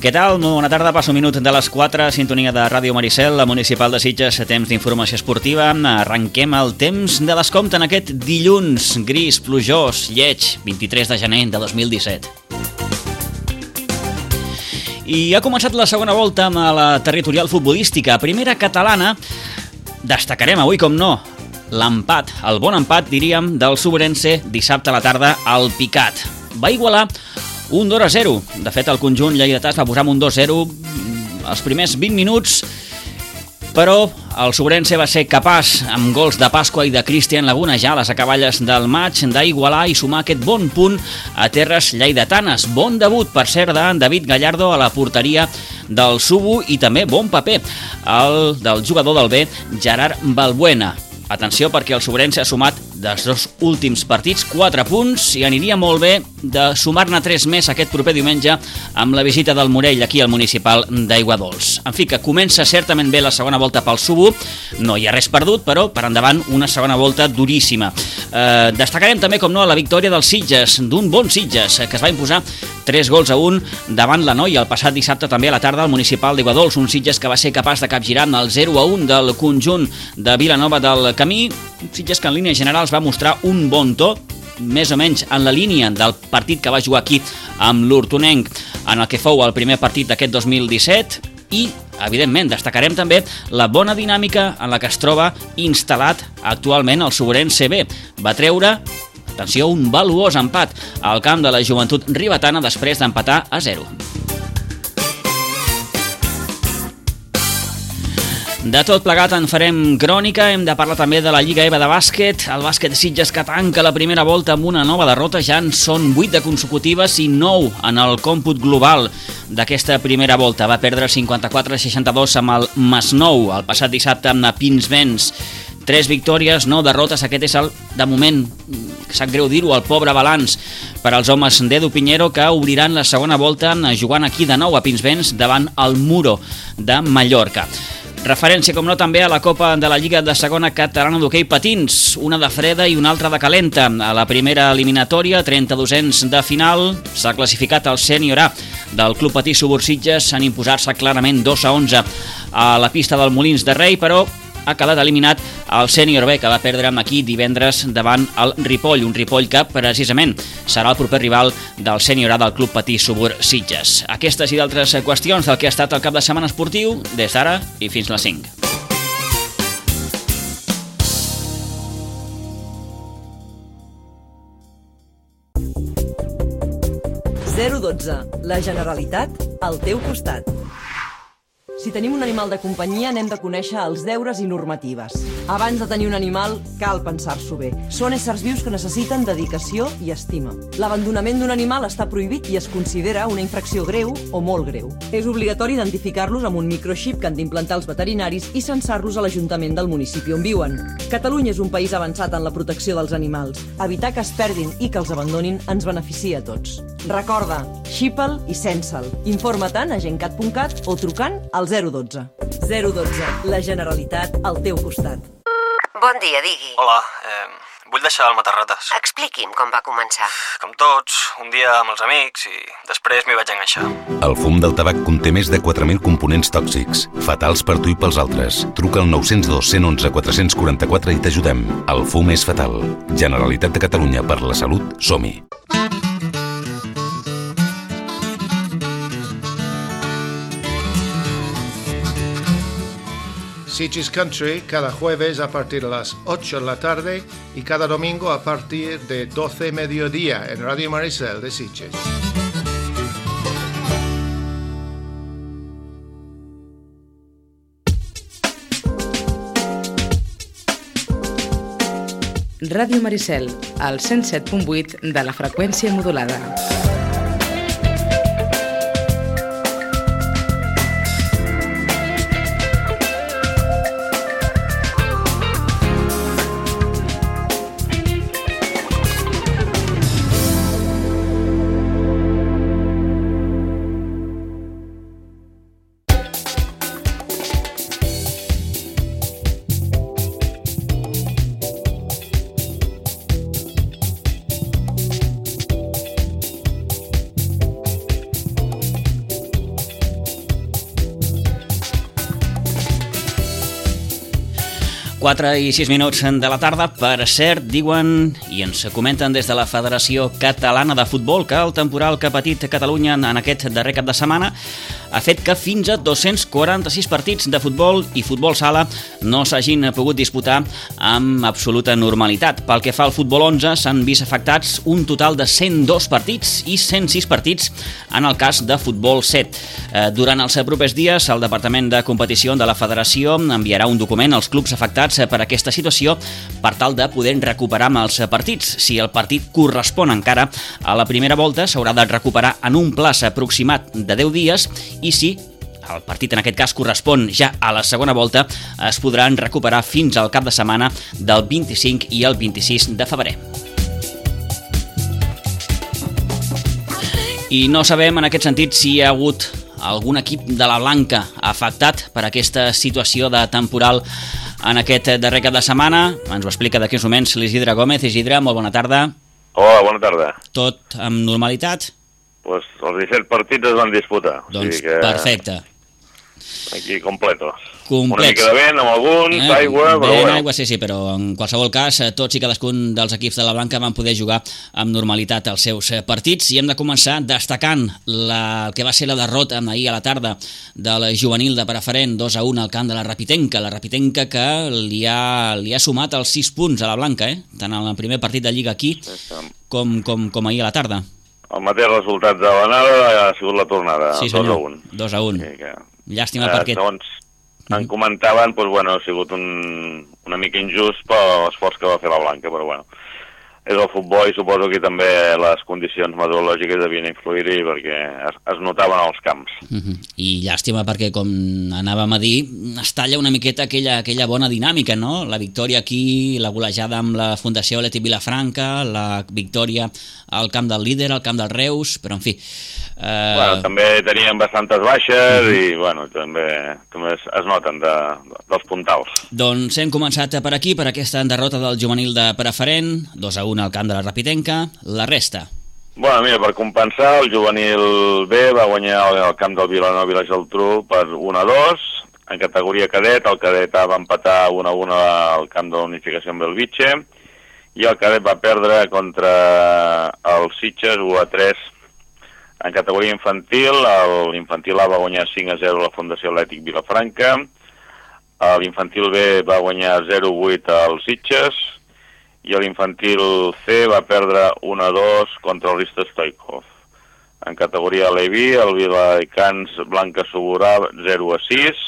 Què tal? Molt bona tarda, passa un minut de les 4, sintonia de Ràdio Maricel, la municipal de Sitges, temps d'informació esportiva. Arrenquem el temps de descompte en aquest dilluns gris, plujós, lleig, 23 de gener de 2017. I ha començat la segona volta amb la territorial futbolística, primera catalana. Destacarem avui, com no, l'empat, el bon empat, diríem, del Sobrense dissabte a la tarda al Picat. Va igualar un 2-0. De fet, el conjunt lleidatà es va posar amb un 2-0 els primers 20 minuts, però el Sobrense va ser capaç, amb gols de Pasqua i de Cristian Laguna ja a les acaballes del maig, d'igualar i sumar aquest bon punt a terres lleidatanes. Bon debut, per cert, de David Gallardo a la porteria del Subu i també bon paper el del jugador del B, Gerard Balbuena. Atenció, perquè el Sobrense ha sumat dels dos últims partits 4 punts i aniria molt bé de sumar-ne 3 més aquest proper diumenge amb la visita del Morell aquí al municipal d'Aiguadols. En fi, que comença certament bé la segona volta pel Subu, no hi ha res perdut, però per endavant una segona volta duríssima. Destacarem també, com no, la victòria dels Sitges, d'un bon Sitges, que es va imposar 3-1 davant la Noia el passat dissabte també a la tarda al municipal d'Aiguadols, un Sitges que va ser capaç de capgirar amb el 0-1 del conjunt de Vilanova del Camí, un Sitges que en línies generals va mostrar un bon to, més o menys en la línia del partit que va jugar aquí amb l'Hortonenc en el que fou el primer partit d'aquest 2017 i, evidentment, destacarem també la bona dinàmica en la que es troba instal·lat actualment el Sobrense B. Va treure, atenció, un valuós empat al camp de la Joventut Ribetana després d'empatar a 0. De tot plegat en farem crònica, hem de parlar també de la Lliga EVA de bàsquet, el bàsquet Sitges que tanca la primera volta amb una nova derrota, ja en són 8 de consecutives i 9 en el còmput global d'aquesta primera volta. Va perdre 54-62 amb el Masnou el passat dissabte amb Pinsbens. 3 victòries, 9 derrotes, aquest és el, de moment, sap greu dir-ho, el pobre balanç per als homes d'Edu Piñero que obriran la segona volta jugant aquí de nou a Pinsbens davant el Muro de Mallorca. Referència, com no, també a la Copa de la Lliga de Segona Catalana d'Hoquei Patins, una de freda i una altra de calenta. A la primera eliminatòria, 32ens de final, s'ha classificat el sènior A del Club Patí Subursitges, s'han imposat-se clarament 2-11 a la pista del Molins de Rei, però ha quedat eliminat el sènior B, que va perdre aquí divendres davant el Ripoll, un Ripoll que precisament serà el proper rival del sènior A del Club Patí Subursitges. Aquestes i d'altres qüestions del que ha estat el cap de setmana esportiu des d'ara i fins les 5. La Generalitat al teu costat. Si tenim un animal de companyia, n'hem de conèixer els deures i normatives. Abans de tenir un animal, cal pensar-s'ho bé. Són éssers vius que necessiten dedicació i estima. L'abandonament d'un animal està prohibit i es considera una infracció greu o molt greu. És obligatori identificar-los amb un microxip que han d'implantar els veterinaris i censar-los a l'Ajuntament del municipi on viuen. Catalunya és un país avançat en la protecció dels animals. Evitar que es perdin i que els abandonin ens beneficia a tots. Recorda, xipa'l i censa'l. Informa-te'n a gencat.cat o trucant al 012. 012. La Generalitat al teu costat. Bon dia, digui. Hola, vull deixar el matarrates. Expliqui'm com va començar. Com tots, un dia amb els amics i després m'hi vaig enganxar. El fum del tabac conté més de 4.000 components tòxics, fatals per tu i pels altres. Truca al 902 111 444 i t'ajudem. El fum és fatal. Generalitat de Catalunya, per la salut, som-hi. Sitges Country cada jueves a partir de las 8 de la tarde y cada domingo a partir de 12 mediodía en Radio Maricel de Sitges. Ràdio Maricel, al 107.8 de la freqüència modulada. 4 i 6 minuts de la tarda. Per cert, diuen i ens comenten des de la Federació Catalana de Futbol que el temporal que ha patit Catalunya en aquest darrer cap de setmana ha fet que fins a 246 partits de futbol i futbol sala no s'hagin pogut disputar amb absoluta normalitat. Pel que fa al futbol 11, s'han vist afectats un total de 102 partits i 106 partits en el cas de futbol 7. Durant els propers dies, el Departament de Competició de la Federació enviarà un document als clubs afectats per aquesta situació per tal de poder recuperar amb els partits. Si el partit correspon encara a la primera volta, s'haurà de recuperar en un plaç aproximat de 10 dies i si el partit en aquest cas correspon ja a la segona volta, es podran recuperar fins al cap de setmana del 25 i el 26 de febrer. I no sabem en aquest sentit si hi ha hagut algun equip de la Blanca afectat per aquesta situació de temporal en aquest darrer cap de setmana. Ens ho explica d'aquí uns moments l'Isidre Gómez. Isidre, molt bona tarda. Hola, bona tarda. Tot amb normalitat? Pues els 17 partits es van disputar. Doncs o sigui que perfecte. Aquí completos. Complets. Una mica de vent amb alguns, aigua, però bueno. Aigua, sí, però en qualsevol cas tots i cadascun dels equips de la Blanca van poder jugar amb normalitat els seus partits i hem de començar destacant el que va ser la derrota ahir a la tarda del juvenil de Preferent 2-1 al camp de la Rapitenca. La Rapitenca que li ha sumat els 6 punts a la Blanca, tant en el primer partit de Lliga aquí com ahir a la tarda. El mateix resultat de l'anada ha sigut la tornada, sí, 2-1. 2-1. Llàstima perquè... En comentaven, doncs, bueno, ha sigut una mica injust per l'esforç que va fer la Blanca, però bueno, és el futbol i suposo que també les condicions meteorològiques devien influir-hi perquè es notaven als camps. I llàstima perquè, com anàvem a dir, es talla una miqueta aquella bona dinàmica, no? La victòria aquí, la golejada amb la Fundació Atlètic Vilafranca, la victòria al camp del líder, al camp del Reus, però en fi... Bueno, també tenien bastantes baixes i bueno, també es noten dels puntals. Doncs hem començat per aquí, per aquesta derrota del juvenil de Preferent, 2-1 al camp de la Rapitenca. La resta? Bueno, mira, per compensar, el juvenil B va guanyar al camp del Vilanova i la Geltrú per 1-2. En categoria cadet, el cadet A va empatar 1-1 al camp de la Unificació amb Belvitge i el cadet va perdre contra el Sitges 1-3. En categoria infantil, l'infantil A va guanyar 5-0 a la Fundació Atlètic Vilafranca, l'infantil B va guanyar 0-8 al Sitges i l'infantil C va perdre 1-2 contra el Risto Stoikov. En categoria Aleví, el Viladecans Blanca Suburà 0-6,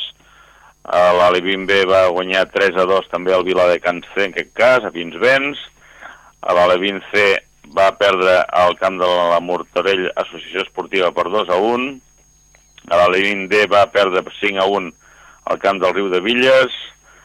l'Alevin B va guanyar 3-2 també al Viladecans C, en aquest cas, a Pinsbens, l'Alevin C va perdre al camp de la Mortarell Associació Esportiva per 2-1, l'Alevin D va perdre 5-1 al camp del Riu de Villes,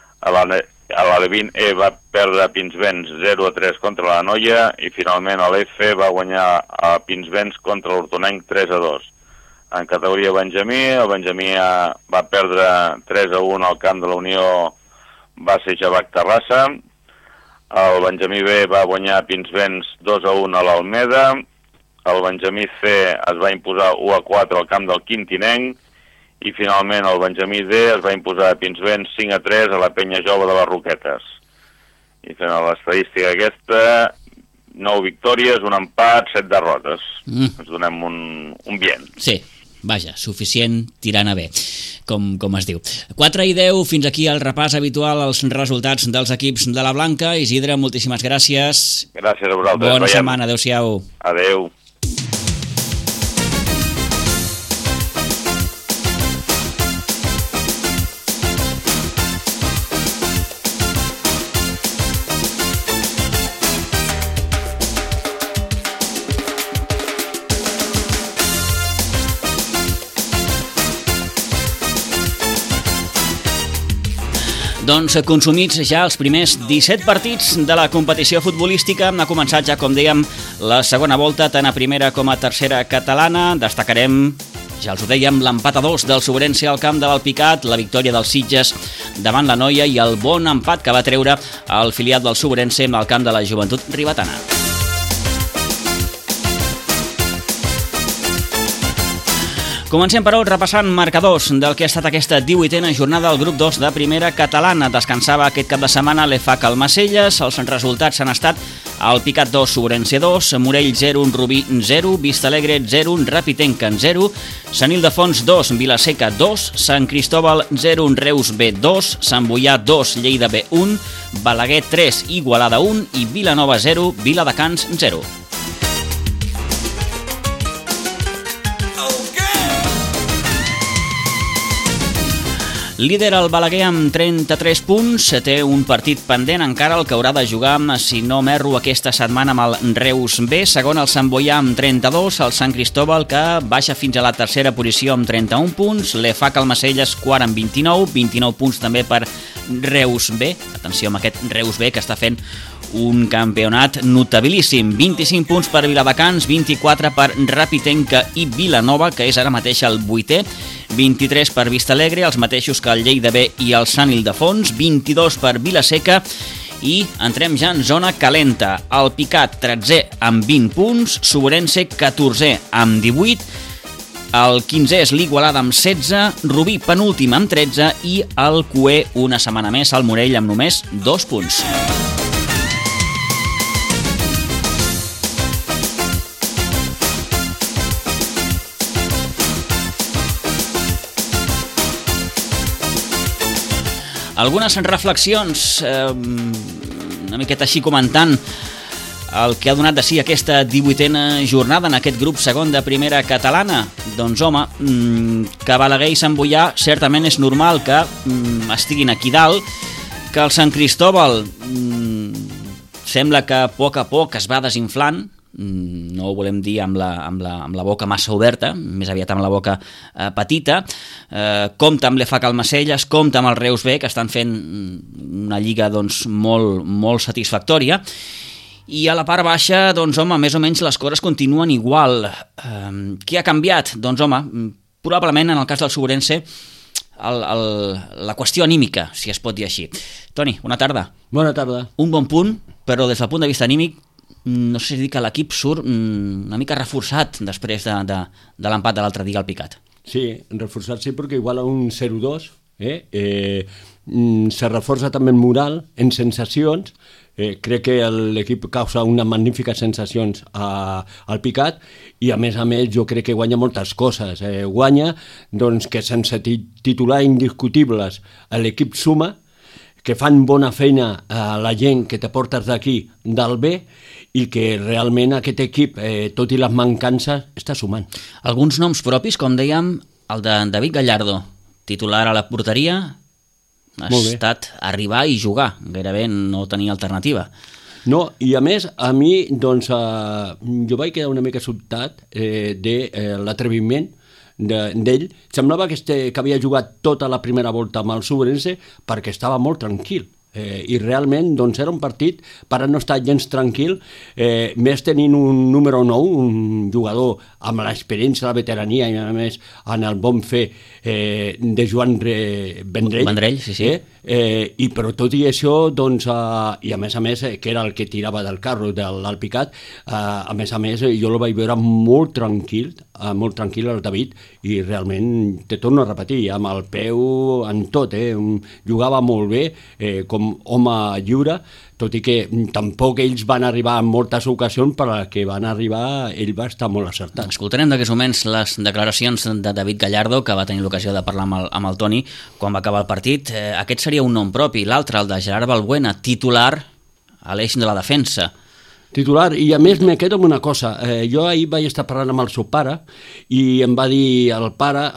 l'Alevin E va perdre a Pinsbens 0-3 contra la Noia i finalment l'F va guanyar a Pinsbens contra l'Hortonenc 3-2. En categoria Benjamí, el Benjamí A va perdre 3-1 al camp de la Unió Base Javac Terrassa, el Benjamí B va guanyar a Pinsbens 2-1 a l'Almeda, el Benjamí C es va imposar 1-4 al camp del Quintinenc i finalment el Benjamí D es va imposar a Pinsbens 5-3 a la Penya Jove de les Roquetes. I fent l'estadística aquesta, 9 victòries, un empat, 7 derrotes. Ens donem un bien. Sí. Vaja, suficient tirant a bé, com es diu. 4 i 10, fins aquí el repàs habitual als resultats dels equips de la Blanca. Isidre, moltíssimes gràcies. Gràcies a vosaltres. Bona setmana, adeu-siau. Adeu. Doncs consumits ja els primers 17 partits de la competició futbolística. Ha començat ja, com dèiem, la segona volta, tant a primera com a tercera catalana. Destacarem, ja els ho dèiem, l'empat a 2 del Sobrense al camp de l'Alpicat, la victòria dels Sitges davant la Noia i el bon empat que va treure el filial del Sobrense al camp de la Joventut Ribetana. Comencem, però, repassant marcadors del que ha estat aquesta 18a jornada del grup 2 de primera catalana. Descansava aquest cap de setmana l'EFAC Almacelles. Els resultats han estat el Picat 2, Sobrense 2, Morell 0, Rubí 0, Vistalegre 0, Rapitenca 0, Sant Ildefons 2, Vilaseca 2, Sant Cristóbal 0, Reus B 2, Sant Boià 2, Lleida B 1, Balaguer 3, Igualada 1 i Vilanova 0, Viladecans 0. Líder el Balaguer amb 33 punts, té un partit pendent encara el que haurà de jugar, si no m'erro, aquesta setmana amb el Reus B. Segon el Sant Boià amb 32, el Sant Cristóbal que baixa fins a la tercera posició amb 31 punts, l'EFAC Almacelles quart amb 29 punts també per Reus B. Atenció amb aquest Reus B que està fent un campionat notabilíssim. 25 punts per Viladecans, 24 per Rapitenca i Vilanova, que és ara mateix el 8è, 23 per Vistalegre, els mateixos que el Lleida B i el Sant Ildefons, 22 per Vilaseca i entrem ja en zona calenta. El Picat 13è amb 20 punts, Sobrense 14è amb 18, el 15è és l'Igualada amb 16, Rubí penúltim amb 13 i el Cué una setmana més, el Morell amb només 2 punts. Algunes reflexions, una miqueta així comentant el que ha donat de si aquesta 18a jornada en aquest grup segon de primera catalana. Doncs home, que Balaguer i Sant Boià certament és normal que estiguin aquí dalt, que el Sant Cristóbal sembla que a poc es va desinflant, no ho volem dir amb la boca massa oberta, més aviat amb la boca petita. Compta amb l'EFAC Almacelles, compta amb el Reus B, que estan fent una lliga doncs, molt satisfactòria. I a la part baixa, doncs, home, més o menys les coses continuen igual. Què ha canviat? Doncs, home, probablement en el cas del Sobrense la qüestió anímica, si es pot dir així. Toni, bona tarda. Bona tarda. Un bon punt, però des del punt de vista anímic no sé si dir que l'equip surt una mica reforçat després de l'empat de l'altre dia al Picat. Sí, reforçat sí, perquè igual a un 0-2 se reforça també en moral, en sensacions. Crec que l'equip causa unes magnífiques sensacions al Picat i a més jo crec que guanya moltes coses. Guanya doncs, que sense titular indiscutibles l'equip suma, que fan bona feina a la gent que te portes d'aquí del B i que realment aquest equip, tot i les mancances, està sumant. Alguns noms propis, com dèiem, el de David Gallardo, titular a la porteria, ha estat arribar i jugar, gairebé no tenia alternativa. No, i a més, a mi, doncs, jo vaig quedar una mica sobtat de l'atreviment d'ell. Semblava que havia jugat tota la primera volta amb el Sobrense perquè estava molt tranquil. I realment doncs, era un partit per a no estar gens tranquil, més tenint un número 9, un jugador amb l'experiència, la veterania i a més en el bon fer de Joan Vendrell, sí. Però tot i això doncs, i a més que era el que tirava del carro del Picat, a més jo el vaig veure molt tranquil el David, i realment te torno a repetir, amb el peu en tot, jugava molt bé com home lliure, tot i que tampoc ells van arribar en moltes ocasions, però que van arribar ell va estar molt acertat. Escoltarem d'aquests moments les declaracions de David Gallardo, que va tenir l'ocasió de parlar amb el Toni quan va acabar el partit. Aquest seria un nom propi, l'altre, el de Gerard Balbuena, titular a l'eix de la defensa. Titular, i a més me quedo amb una cosa, jo ahir vaig estar parlant amb el seu pare i em va dir el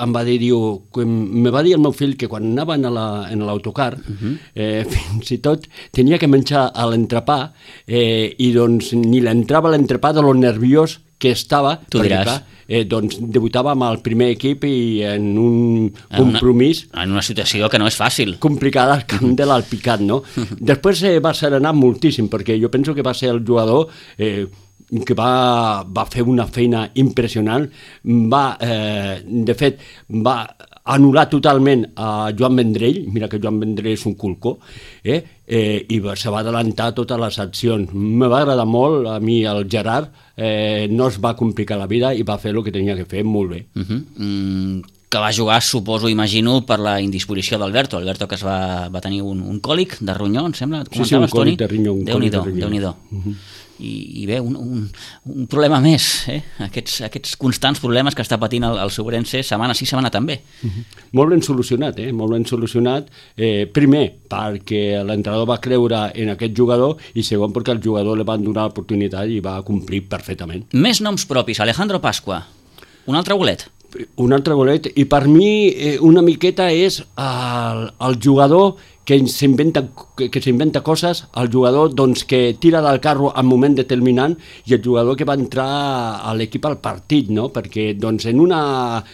meu fill que quan anaven en l'autocar fins i tot tenia que menjar a l'entrepà i doncs ni l'entrava a l'entrepà de lo nerviós que estava, doncs debutava amb el primer equip i en un compromís en una situació que no és fàcil, complicada al camp de l'Alpicat, no? Després va serenar moltíssim, perquè jo penso que va ser el jugador que va fer una feina impressionant, de fet va anul·lar totalment a Joan Vendrell, mira que Joan Vendrell és un culcó, i se va adelantar totes les accions. Me va agradar molt, a mi el Gerard no es va complicar la vida i va fer el que tenia que fer molt bé. Que va jugar, suposo, imagino, per la indisposició d'Alberto. Alberto que va tenir un còlic de ronyó, em sembla? Sí, un còlic de ronyó. Déu-n'hi-do. I bé, un problema més, aquests constants problemes que està patint el Sobrense setmana sí, setmana també. Molt ben solucionat, molt ben solucionat. Primer, perquè l'entrenador va creure en aquest jugador i segon, perquè el jugador li van donar l'oportunitat i va complir perfectament. Més noms propis, Alejandro Pascua, un altre golet. Un altre golet, i per mi una miqueta és el jugador que s'inventa coses, el jugador doncs, que tira del carro en moment determinant i el jugador que va entrar a l'equip al partit, no? Perquè doncs, en una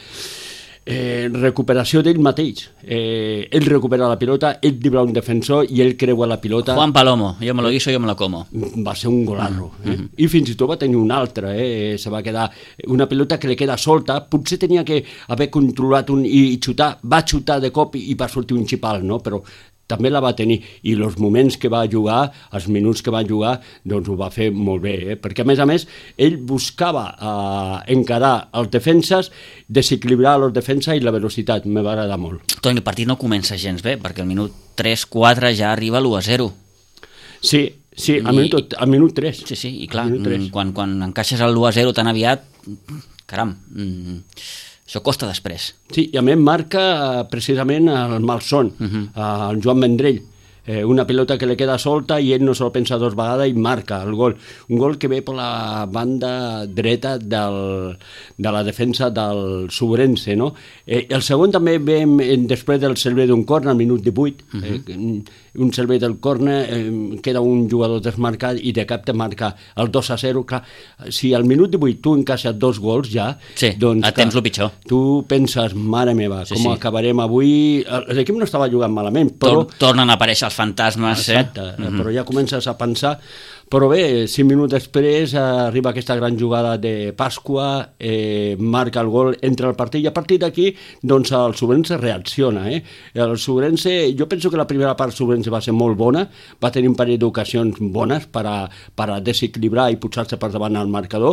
recuperació d'ell mateix, ell recupera la pilota, ell dribla un defensor i ell creua la pilota. Juan Palomo, yo me lo guiso, yo me lo como. Va ser un golarro. I fins i tot va tenir un altre, se va quedar una pilota que li queda solta, potser tenia que haver controlat i xutar, va xutar de cop i va sortir un xipal, no? Però també la va tenir, i els moments que va jugar, els minuts que va jugar, doncs ho va fer molt bé, perquè a més, ell buscava encarar els defenses, desequilibrar els defenses i la velocitat, me va agradar molt. Toni, el partit no comença gens bé, perquè al minut 3-4 ja arriba l'1-0. Sí, al minut 3. Sí, i clar, quan encaixes el 1-0 tan aviat, caram, això costa després. Sí, i a més marca precisament el malson, el Joan Vendrell. Una pilota que li queda solta i ell no se lo pensa dos vegades i marca el gol. Un gol que ve per la banda dreta de la defensa del Sobrense, no? El segon també ve després del servei d'un córner, al minut 18. Un servei del córner, queda un jugador desmarcat i de cap te marca el 2-0. Clar, si al minut 18 tu encaixes 2 gols ja, doncs a temps lo pitjor. Tu penses, mare meva, com acabarem avui? L'equip no estava jugant malament, però... Tornen a aparèixer els fantasmes. Exacte, però ja comences a pensar. Però bé, 5 minuts després arriba aquesta gran jugada de Pasqua, marca el gol, entra al partit, i a partir d'aquí doncs el Sobrense reacciona. El Sobrense, jo penso que la primera part del Sobrense va ser molt bona, va tenir un parell d'ocasions bones per a desequilibrar i posar-se per davant al marcador,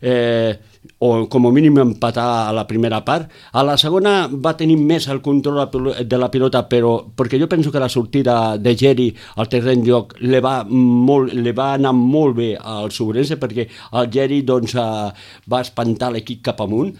o com a mínim empatar a la primera part. A la segona va tenir més el control de la pilota, però perquè jo penso que la sortida de Geri al terreny de joc li va anar molt bé al Sobrense, perquè el Geri doncs, va espantar l'equip cap amunt,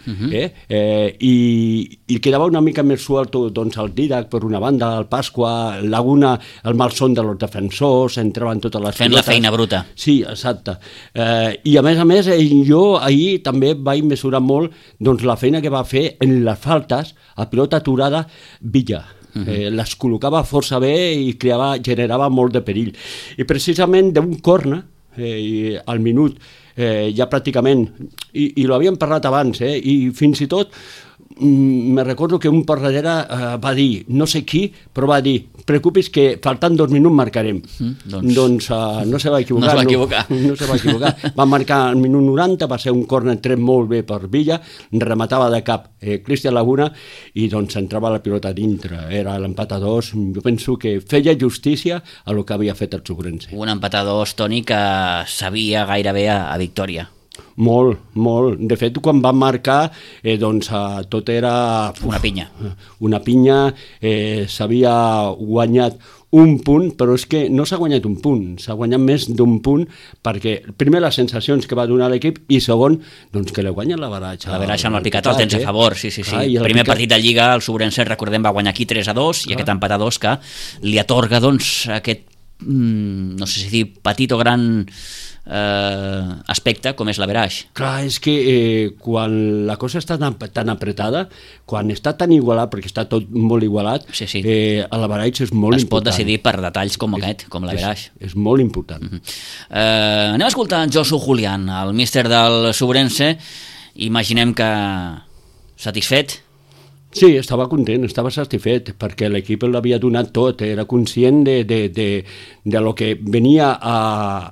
i quedava una mica més suelto doncs, el Didac per una banda, el Pasqua, Laguna, el malson de los defensors, entraven totes les fent pilotes. La feina bruta. Sí, exacte. I a més, jo ahir també vaig mesurar molt doncs, la feina que va fer en les faltes a pilota aturada Villa. Les col·locava força bé i generava molt de perill. I precisament d'un córner, al minut, ja pràcticament, i lo havíem parlat abans, i fins i tot me recordo que un per darrere va dir, no sé qui, però va dir, preocupis que faltant 2 minuts marcarem. Doncs no se va equivocar. No se va equivocar. Va marcar al minut 90, va ser un córner tret molt bé per Villa, rematava de cap Cristian Laguna i doncs entrava la pilota dintre. Era l'empat a 2. Jo penso que feia justícia a lo que havia fet el Sobrense. Un empat a 2, Toni, que sabia gairebé a victòria. Molt. De fet, quan van marcar, doncs tot era... Una pinya. Una pinya, s'havia guanyat un punt, però és que no s'ha guanyat un punt, s'ha guanyat més d'un punt, perquè primer les sensacions que va donar l'equip i segon, doncs que li guanya l'averatge. L'averatge amb el Picat el tens a favor, sí. El primer partit de Lliga, el Sobrense, recordem, va guanyar aquí 3-2 i aquest empat a 2 que li atorga doncs aquest, no sé si dir petit o gran aspecte com és l'average. Clar, és que quan la cosa està tan apretada, quan està tan igualat, perquè està tot molt igualat, l'average és molt important. Es pot decidir per detalls com aquest, com l'average. És molt important. Anem a escoltar Josu Julián, el míster del Sobrense. Imaginem que satisfet? Sí, estava content, estava satisfet, perquè l'equip l'havia donat tot, era conscient de lo que venia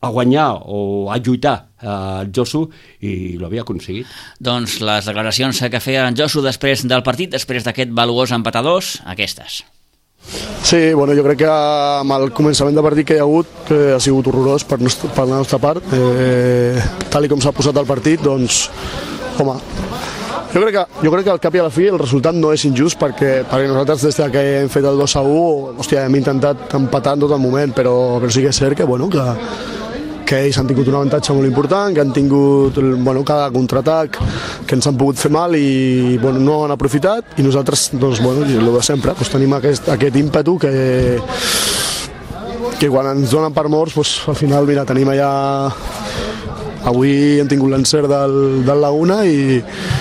a guanyar o a lluitar el Josu i l'havia aconseguit. Doncs les declaracions que feia en Josu després del partit, després d'aquest valuós empat a 2, aquestes. Sí, bueno, jo crec que amb el començament de partit que hi ha hagut ha sigut horrorós per la nostra part. Tal com s'ha posat el partit, doncs, home, jo crec que al cap i a la fi el resultat no és injust perquè nosaltres des que hem fet el 2-1, hòstia, hem intentat empatar en tot el moment, però sí que és cert que, bueno, que ells han tingut un avantatge molt important, que han tingut cada contraatac que ens han pogut fer mal i no han aprofitat, i nosaltres, doncs, el de sempre, tenim aquest ímpetu que quan ens donen per morts, al final, mira, tenim allà... Avui hem tingut l'encert del Laguna i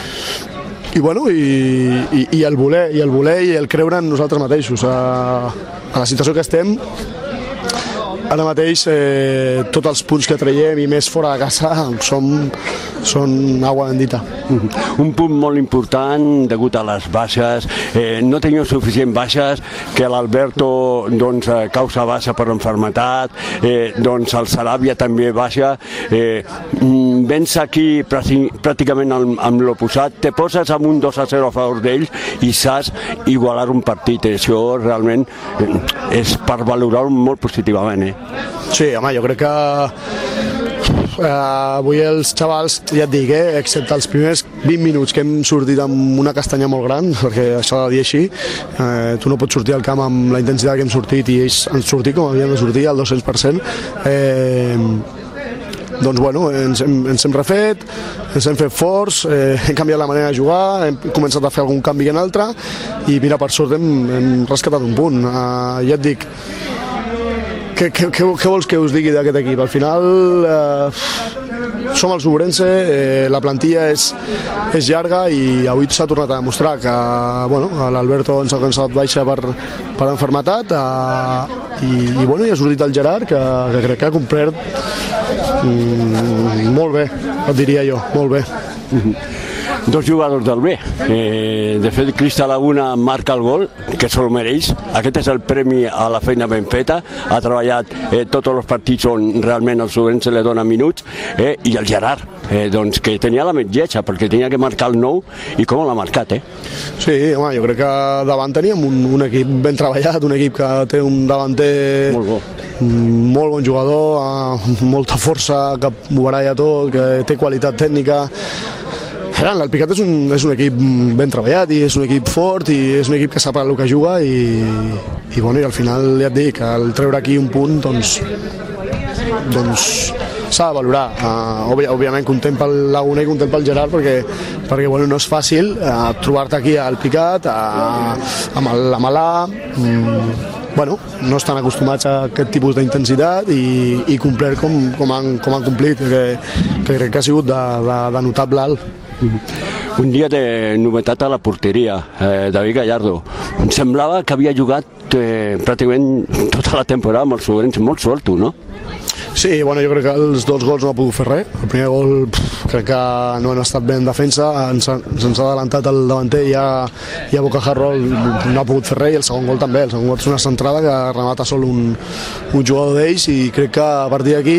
el voler i el creure en nosaltres mateixos. A la situació que estem, ara mateix tots els punts que traiem i més fora de casa són aigua bendita. Un punt molt important degut a les baixes, no teníem suficient baixes, que l'Alberto causa baixa per enfermetat, doncs el Sarabia també baixa, vens aquí pràcticament amb l'oposat, te poses amb un 2-0 a favor d'ells i saps igualar un partit. Això realment és per valorar-ho molt positivament. Sí, home, jo crec que avui els xavals, ja et dic, excepte els primers 20 minuts que hem sortit amb una castanya molt gran, perquè això de dir així, tu no pots sortir al camp amb la intensitat que hem sortit i ells han sortit com havien de sortir, al 200%. Doncs ens hem refet, ens hem fet forts, hem canviat la manera de jugar, hem començat a fer algun canvi que en altre i mira, per sort hem rescatat un punt. Ja et dic, què vols que us digui d'aquest equip? Al final som el Ourense, la plantilla és llarga i avui s'ha tornat a demostrar que l'Alberto ens ha cansat baixa per enfermetat i ha sortit el Gerard, que crec que ha complert molt bé, et diria jo, molt bé. Dos jugadors del B. De fet, Crista Laguna marca el gol, que se'l mereix. Aquest és el premi a la feina ben feta. Ha treballat tots els partits on realment el Ourense li dona minuts. I el Gerard, que tenia la metgessa, perquè tenia que marcar el 9, i com l'ha marcat, Sí, home, jo crec que davant teníem un equip ben treballat, un equip que té un davanter molt bon jugador, amb molta força, que ho baralla tot, que té qualitat tècnica. El Picat és un equip ben treballat i és un equip fort i és un equip que sap el que juga i al final ja et dic, al treure aquí un punt doncs s'ha de valorar. Òbviament content pel Laguna i content pel Gerard perquè no és fàcil trobar-te aquí al Picat amb la Malà, no estan acostumats a aquest tipus d'intensitat i complir com han complit, que crec que ha sigut de notable alt. Un dia de novetat a la porteria, David Gallardo. Em semblava que havia jugat pràcticament tota la temporada amb els Ourense, molt suelto, no? Sí, jo crec que els dos gols no ha pogut fer res. El primer gol crec que no han estat bé en defensa, ens ha adelantat el davanter i a Bocajarro no ha pogut fer res, i el segon gol també. El segon gol és una centrada que remata sol un jugador d'ells i crec que a partir d'aquí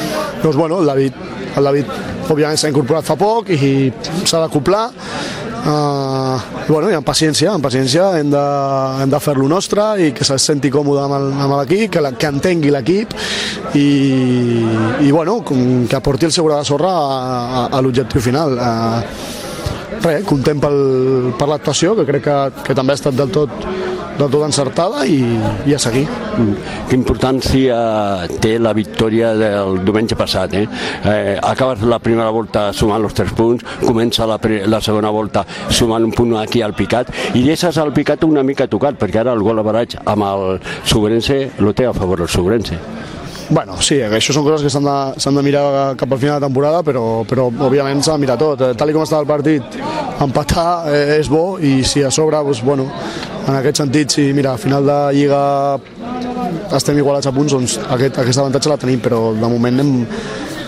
el David òbviament s'ha incorporat fa poc i s'ha d'acoplar. I amb paciència hem de fer-lo nostre i que se senti còmode amb l'equip, que entengui l'equip i que aporti el seu gra de sorra a l'objectiu final. Content per l'actuació, que crec que també ha estat del tot encertada i a seguir. Que importància té la victòria del diumenge passat. Acabes la primera volta sumant els 3 punts, comença la segona volta sumant un punt aquí al Picat i deixes al Picat una mica tocat, perquè ara el gol average amb el Ourense lo té a favor el Ourense. Sí, això són coses que s'han de mirar cap al final de temporada, però òbviament s'ha de mirar tot. Tal com està el partit, empatar és bo i si a sobre, en aquest sentit, si a final de Lliga estem igualats a punts, doncs aquest avantatge la tenim, però de moment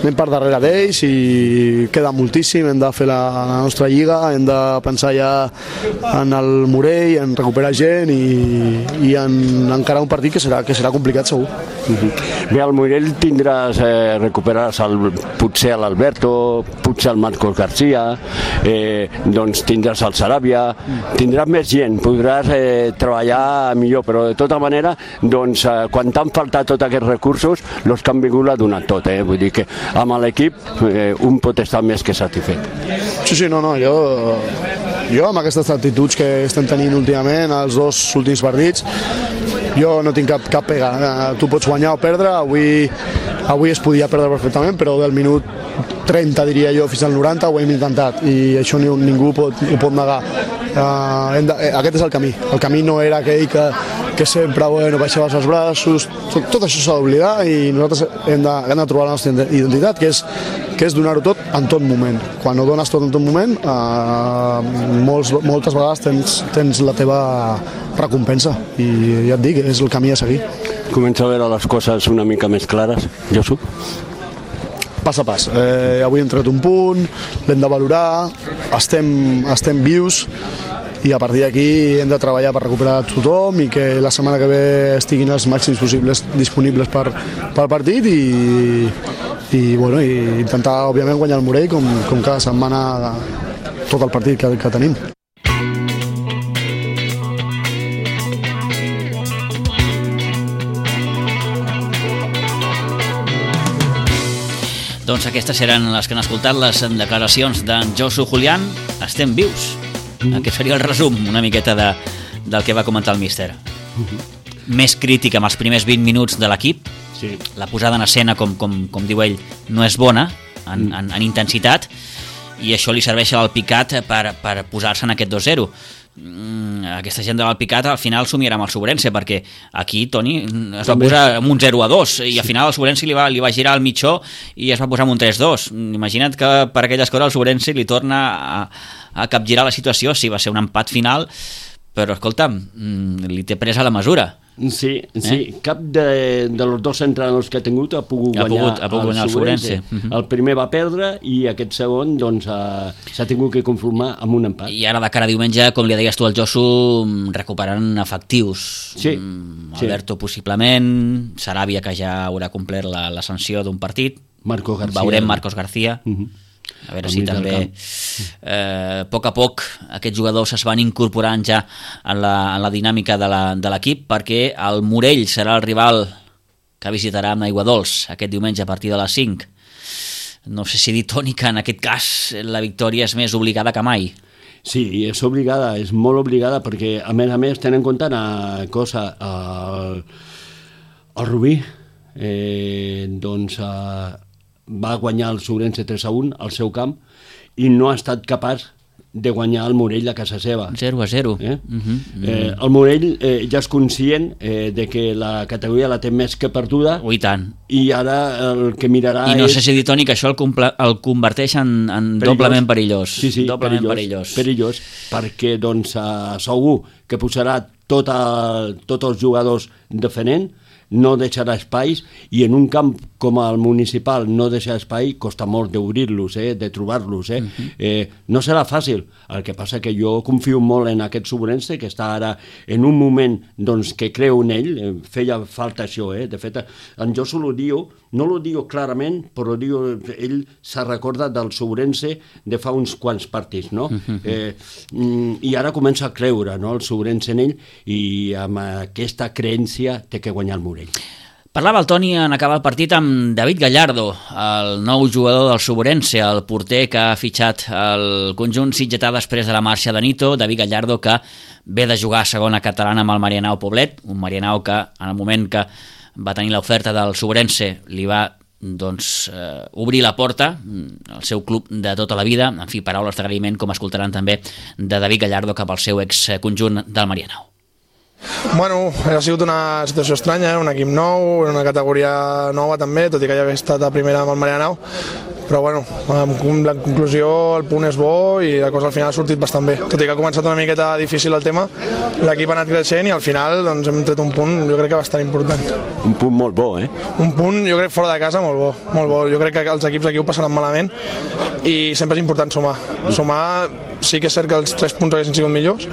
anem per darrere d'ells i queda moltíssim, hem de fer la nostra lliga, hem de pensar ja en el Morell, en recuperar gent i en encarar un partit que serà complicat segur. Bé, al Morell tindràs, recuperaràs potser l'Alberto, potser el Marcos García, doncs tindràs el Saràbia, tindràs més gent, podràs treballar millor, però de tota manera, doncs, quan t'han faltat tots aquests recursos, els que han vingut l'ha donat tot, vull dir que amb l'equip un pot estar més que satisfet. Sí, no, jo amb aquestes actituds que estem tenint últimament, els 2 últims partits, jo no tinc cap pega. Tu pots guanyar o perdre, avui es podia perdre perfectament, però del minut 30, diria jo, fins al 90 ho hem intentat i això ningú ho pot negar. Aquest és el camí. El camí no era aquell que sempre baixaves els braços. Tot això s'ha d'oblidar i nosaltres hem de trobar la nostra identitat, que és donar-ho tot en tot moment. Quan ho dones tot en tot moment, moltes vegades tens la teva recompensa i ja et dic, és el camí a seguir. Comença a veure les coses una mica més clares, Josu? Pas a pas. Avui hem tret un punt, l'hem de valorar, estem vius i a partir d'aquí hem de treballar per recuperar tothom i que la setmana que ve estiguin els màxims possibles disponibles per partit i intentar, òbviament, guanyar el Morell com cada setmana tot el partit que tenim. Doncs aquestes eren les que han escoltat les declaracions d'en Josu Julián. Estem vius. Aquest seria el resum una miqueta del que va comentar el míster. Més crític amb els primers 20 minuts de l'equip. Sí. La posada en escena, com diu ell, no és bona en intensitat i això li serveix al Picat per posar-se en aquest 2-0. Aquesta gent de l'Alpicat al final somiarà amb el Sobrense, perquè aquí Toni es va posar amb un 0-2 i al final el Sobrense li va girar al mitjó i es va posar amb un 3-2. Imagina't que per aquella escora el Sobrense li torna a capgirar la situació. Sí, va ser un empat final, però escolta'm, li té presa la mesura. Sí, cap dels 2 entrenadors que ha tingut ha pogut guanyar el Sobrense. El primer va perdre i aquest segon doncs, s'ha tingut que conformar amb un empat. I ara de cara a diumenge, com li deies tu al Josu, recuperant efectius. Sí. Alberto possiblement, Saràbia, que ja haurà complert la sanció d'un partit. Marcos García. Veurem Marcos García. A veure si també a poc aquests jugadors es van incorporant ja en la dinàmica de l'equip, perquè el Morell serà el rival que visitarà amb Aiguadols aquest diumenge a partir de les 5. No sé si dir, Toni, que en aquest cas la victòria és més obligada que mai. Sí, és obligada, és molt obligada, perquè a més tenen en compte una cosa, el Rubí doncs va guanyar el Sobrense 3-1 al seu camp i no ha estat capaç de guanyar el Morell a casa seva. 0-0. El Morell ja és conscient de que la categoria la té més que perduda. I tant. I ara el que mirarà I no sé si dir, Toni, que això el converteix en doblement perillós. Sí, doblement perillós, perquè doncs, segur que posarà tots els jugadors defendent, no deixarà espais, i en un camp com el municipal no deixar espai costa molt d'obrir-los, de trobar-los. No serà fàcil. El que passa que jo confio molt en aquest Sobrense, que està ara en un moment doncs, que creu en ell. Feia falta això. De fet, en Josu no lo diu clarament, però ell s'ha recordat del Sobrense de fa uns quants partits, no? I ara comença a creure, no, el Sobrense en ell, i amb aquesta creència té que guanyar el Morell. Parlava el Toni en acabar el partit amb David Gallardo, el nou jugador del Sobrense, el porter que ha fitxat el conjunt sitgetà després de la marxa de Nito. David Gallardo, que ve de jugar a segona catalana amb el Marianao Poblet, un Marianao que en el moment que va tenir l'oferta del Sobrense li va obrir la porta, el seu club de tota la vida. En fi, paraules d'agraïment, com escoltaran també, de David Gallardo cap al seu exconjunt del Marianao. Bueno, ha sigut una situació estranya, un equip nou, una categoria nova també, tot i que ja havia estat a primera amb el Marianao, però bueno, en la conclusió el punt és bo i la cosa al final ha sortit bastant bé. Tot i que ha començat una miqueta difícil el tema, l'equip ha anat creixent i al final doncs, hem tret un punt, jo crec que bastant important. Un punt molt bo, eh? Un punt, jo crec, fora de casa molt bo, molt bo. Jo crec que els equips aquí ho passaran malament i sempre és important sumar. Sumar, sí que és cert que els 3 punts haguessin sigut millors,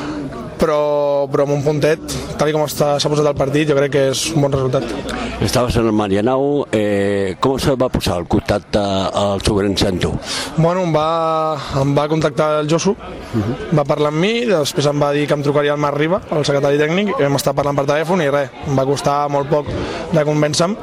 però amb un puntet, tal com s'ha posat el partit, jo crec que és un bon resultat. Estaves en el Marianao, com se va posar el contacte al Sobrense amb tu? Bueno, em va contactar el Josu, va parlar amb mi, després em va dir que em trucaria el Marc Riba, el secretari tècnic, i vam estar parlant per telèfon i res, em va costar molt poc de convèncer-me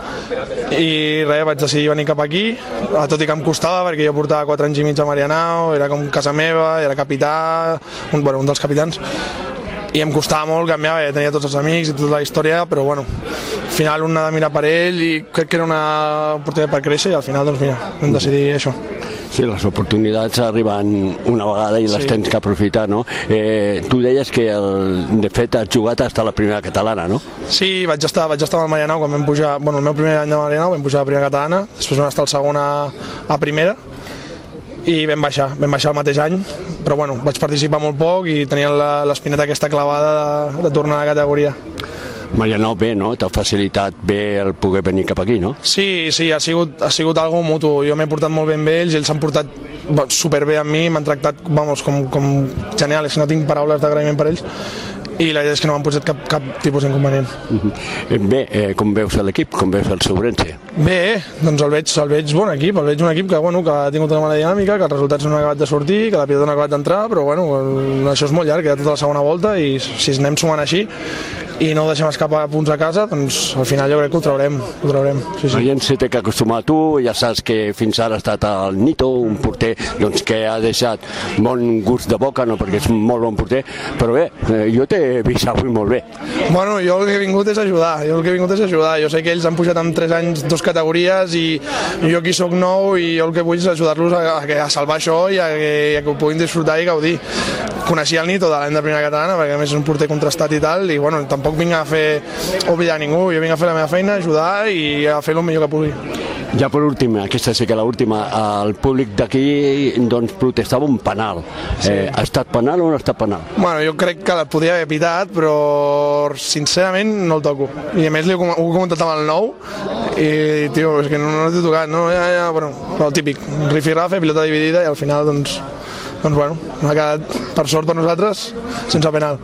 i res, vaig decidir venir cap aquí, tot i que em costava perquè jo portava 4 anys i mig a Marianao, era com casa meva, era capità, un dels capitans, i em costava molt canviar, tenia tots els amics i tota la història, però bueno, al final un ha de mirar per ell i crec que era una oportunitat per créixer i al final doncs mira, vam decidir això. Sí, les oportunitats arriben una vegada i les tens que aprofitar, no? Tu deies que de fet has jugat fins a la primera catalana, no? Sí, vaig estar al Marianao quan vam pujar, bueno, el meu primer any de Marianao vam pujar a la primera catalana, després vam estar al segona a primera i vam baixar el mateix any, però bueno, vaig participar molt poc i tenia l'espineta aquesta clavada de tornar a la categoria. Marianao bé, no? T'ha facilitat bé el poder venir cap aquí, no? Sí, ha sigut algo mutu. Jo m'he portat molt bé amb ells, ells s'han portat superbé amb mi, m'han tractat com genial, és que no tinc paraules d'agraïment per ells, i la idea és que no m'han posat cap tipus d'inconvenient. Bé, com veus l'equip, com veus el Sobrense? Bé, doncs el veig bon equip, el veig un equip que ha tingut una bona dinàmica, que els resultats no han acabat de sortir, que la pilota no ha acabat d'entrar, però bueno, això és molt llarg, queda tota la segona volta i si anem sumant així i no deixem escapar punts a casa, doncs al final jo crec que ho traurem. Sí. La gent s'hi té que acostumar a tu, ja saps que fins ara ha estat el Nito, un porter doncs, que ha deixat bon gust de boca, no perquè és un molt bon porter, però bé, jo t'he vist avui molt bé. Bueno, jo el que he vingut és ajudar, jo sé que ells han pujat en 3 anys 2 categories i jo aquí sóc nou i jo el que vull és ajudar-los a salvar això i a que ho puguin disfrutar i gaudir. Coneixia el Nito de l'any de primera catalana perquè a més és un porter contrastat i tal i bueno, tampoc vinc a oblidar ningú, jo vinc a fer la meva feina, ajudar i a fer el millor que pugui. Ja per últim, aquesta sí que l'última, el públic d'aquí doncs, protestava un penal. Ha estat penal o no ha estat penal? Bueno, jo crec que la podria haver pitat, però sincerament no el toco. I a més ho he comentat amb el nou i, tio, és que no t'he tocat, no? Bueno, el típic, rifirrafe, pilota dividida i al final, doncs bueno, ha quedat, per sort per nosaltres, sense penal.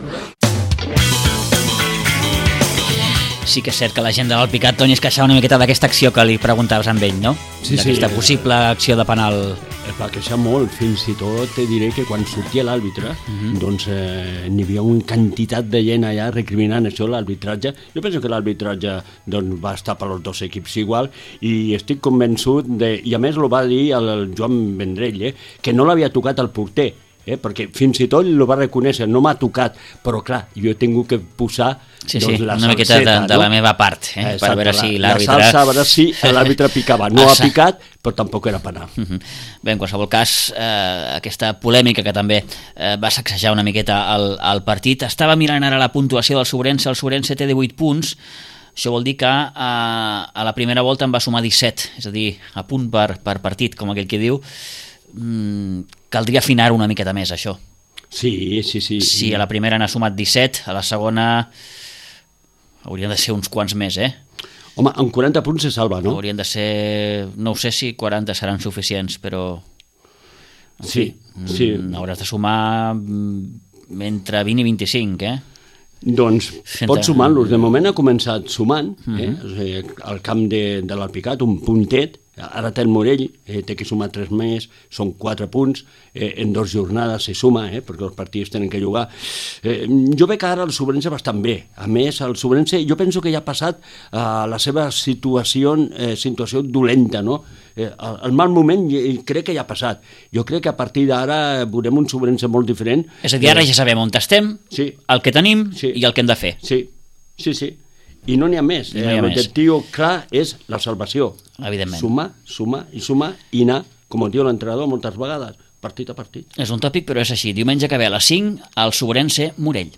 Sí que és cert que la gent de l'Alpicat, Toni, es queixava una miqueta d'aquesta acció que li preguntaves amb ell, no? Sí, d'aquesta possible acció de penal. Es va queixar molt, fins i tot te diré que quan sortia l'àrbitre, doncs n'hi havia una quantitat de gent allà recriminant això, l'arbitratge. Jo penso que l'arbitratge doncs, va estar per als 2 equips igual i estic convençut, i a més ho va dir el Joan Vendrell, que no l'havia tocat el porter, perquè fins i tot el va reconèixer, no m'ha tocat, però clar, jo he tingut que posar una miqueta de la meva part, per veure si l'àrbitre... La salsa, a veure si l'àrbitre picava. No ha picat, però tampoc era penal. Bé, en qualsevol cas, aquesta polèmica que també va sacsejar una miqueta al partit. Estava mirant ara la puntuació del Sobrense, el Sobrense té 18 punts, això vol dir que a la primera volta en va sumar 17, és a dir, a punt per partit, com aquell que diu. Caldria afinar una miqueta més això. Sí. Si a la primera n'ha sumat 17, a la segona haurien de ser uns quants més, Home, amb 40 punts se salva, no? Haurien de ser... No sé si 40 seran suficients, però... Sí. Hauràs de sumar entre 20 i 25, Doncs pots sumar-los. De moment ha començat sumant, al camp de l'Alpicat, un puntet. Ara té el Morell, té que sumar 3 més, són 4 punts, en 2 jornades se suma, perquè els partits tenen que jugar. Jo veig que ara el Sobrense bastant bé. A més, el Sobrense, jo penso que ja ha passat la seva situació dolenta, no? El mal moment crec que ja ha passat. Jo crec que a partir d'ara veurem un Sobrense molt diferent. És a dir, ara ja sabem on estem, el que tenim i el que hem de fer. Sí. I no n'hi ha més. L'objectiu clar és la salvació. Evidentment. Sumar i anar, com diu l'entrenador moltes vegades, partit a partit. És un tòpic, però és així. Diumenge que ve a les 5, al Sobrense Morell.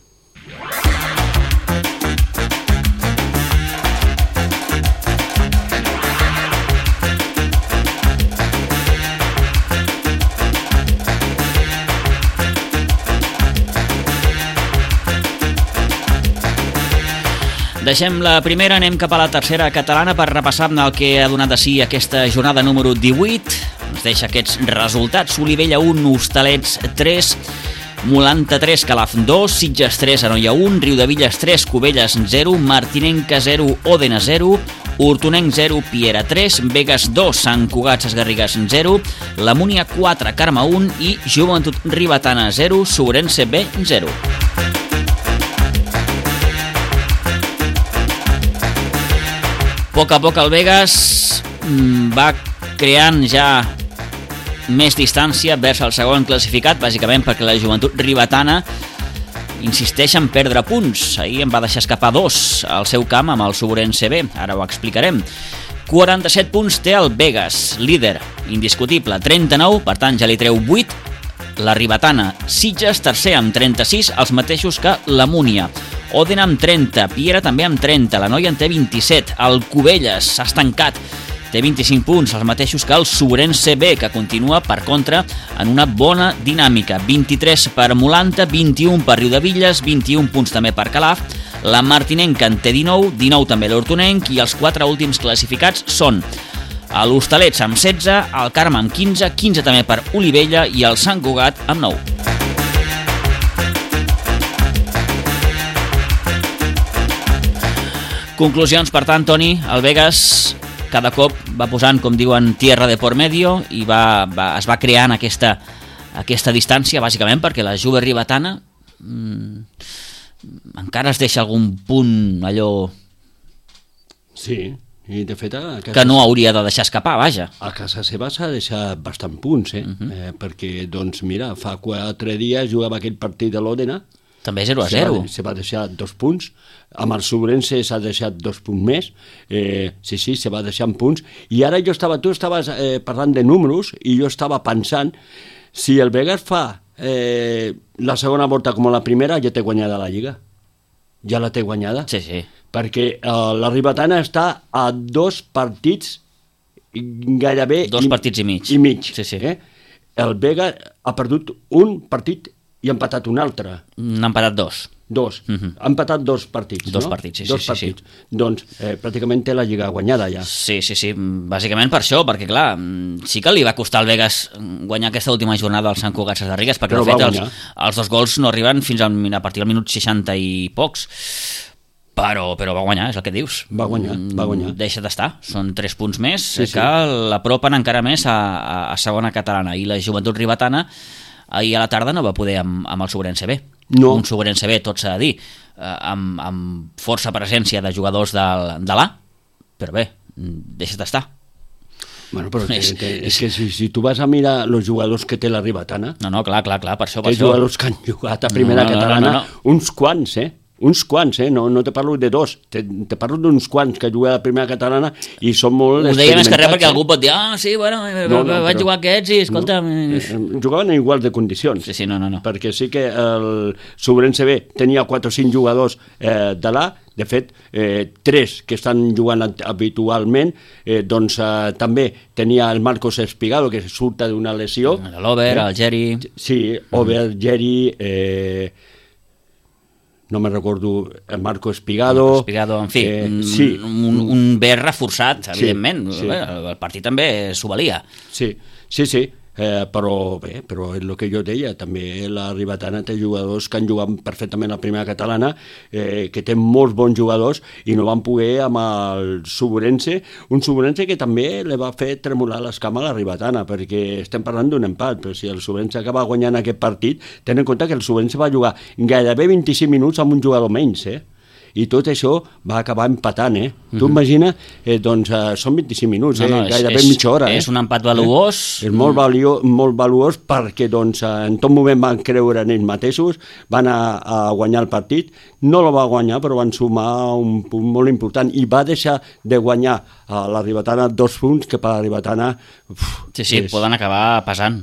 Deixem la primera, anem cap a la tercera catalana per repassar el que ha donat de si aquesta jornada número 18. Ens deixa aquests resultats: Olivella 1, Hostalets 3, Molanta 3, Calaf 2, Sitges 3, Anoia 1, Riudevilles 3, Cubelles 0, Martinenca 0, Òdena 0, Hortonenc 0, Piera 3, Begues 2, Sant Cugat Sesgarrigues 0, La Múnia 4, Carme 1 i Joventut Ribetana 0, Sobrense B 0. A poc el Begues va creant ja més distància vers el segon classificat, bàsicament perquè la Joventut Ribetana insisteix en perdre punts. Ahir en va deixar escapar 2 al seu camp amb el Sobrense B, ara ho explicarem. 47 punts té el Begues, líder indiscutible, 39, per tant ja li treu 8 la Ribetana. Sitges tercer amb 36, els mateixos que la Múnia. Òdena amb 30, Piera també amb 30, la Noia en té 27, el Cubelles s'ha estancat, té 25 punts, els mateixos que el Sobrense B, que continua, per contra, en una bona dinàmica. 23 per Molanta, 21 per Riudevilles, 21 punts també per Calaf, la Martinenca en té 19, 19 també l'Hortonenc, i els 4 últims classificats són l'Hostalets amb 16, el Carme amb 15, 15 també per Olivella i el Sant Cugat amb 9. Conclusions, per tant, Toni, el Begues cada cop va posant, com diuen, tierra de por medio i es va creant aquesta distància, bàsicament perquè la Juve Ribetana encara es deixa algun punt allò... Sí, i de fet... que no hauria de deixar escapar, vaja. A casa seva s'ha deixat bastant punts, perquè, doncs, mira, fa 4 dies jugava aquell partit de l'Òdena, també 0-0. Se va deixar 2 punts. Amb el Sobrense s'ha deixat 2 punts més. Sí, se va deixant punts. I ara tu estaves parlant de números i jo estava pensant, si el Begues fa la segona volta com la primera, ja té guanyada la Lliga. Ja la té guanyada. Sí, sí. Perquè la Ribetana està a 2 partits gairebé... 2 partits i mig. I mig. Sí, sí. El Begues ha perdut un partit i ha empatat un altre. N'ha empatat 2. 2. Ha empatat 2 partits, no? 2 partits, sí. Doncs pràcticament té la Lliga guanyada ja. Sí. Bàsicament per això, perquè clar, sí que li va costar al Begues guanyar aquesta última jornada al Sant Cugat Sesgarrigues, perquè de fet els 2 gols no arriben fins a partir del minut 60 i pocs. Però va guanyar, és el que dius. Va guanyar. Deixa d'estar. Són 3 punts més que l'apropen encara més a segona catalana. I la Joventut Ribetana ahir a la tarda no va poder amb el Sobrense B. No. Un Sobrense B, tot s'ha de dir, amb força presència de jugadors de l'A, però bé, deixa't estar. Bueno, però és que si tu vas a mirar els jugadors que té la Ribetana... No, clar, per això. Els jugadors que han jugat a primera catalana, uns quants, uns quants, no te parlo de 2, te parlo d'uns quants que juguen a la primera catalana i són molt experimentats. Ho deia més que res perquè algú pot dir, sí, bueno, van jugar aquests i escolta... Jugaven en iguals de condicions. Sí, no. Perquè sí que el Sobrense B tenia 4 o 5 jugadors de l'A, de fet, 3 que estan jugant habitualment, doncs també tenia el Marcos Espigado, que surta d'una lesió. L'Over, el Geri... Sí, Over, Geri... no me recordo, el Marco Espigado... En fi, un bé reforçat, evidentment. Sí. El partit també s'ho valia. Sí, però és el que jo deia, també la Ribetana té jugadors que han jugat perfectament a la primera catalana, que té molts bons jugadors i no van poder amb el Sobrense, un Sobrense que també li va fer tremolar l'escama a la Ribetana, perquè estem parlant d'un empat, però si el Sobrense acaba guanyant aquest partit, ten en compte que el Sobrense va jugar gairebé 25 minuts amb un jugador menys, i tot això va acabar empatant, Tu imagina, doncs són 25 minuts, gairebé mitja hora. És un empat valuós. És molt valuós perquè doncs, en tot moment van creure en ells mateixos, van a guanyar el partit, no el va guanyar però van sumar un punt molt important i va deixar de guanyar a la Ribetana 2 punts que per la Ribetana... Sí, poden acabar pesant.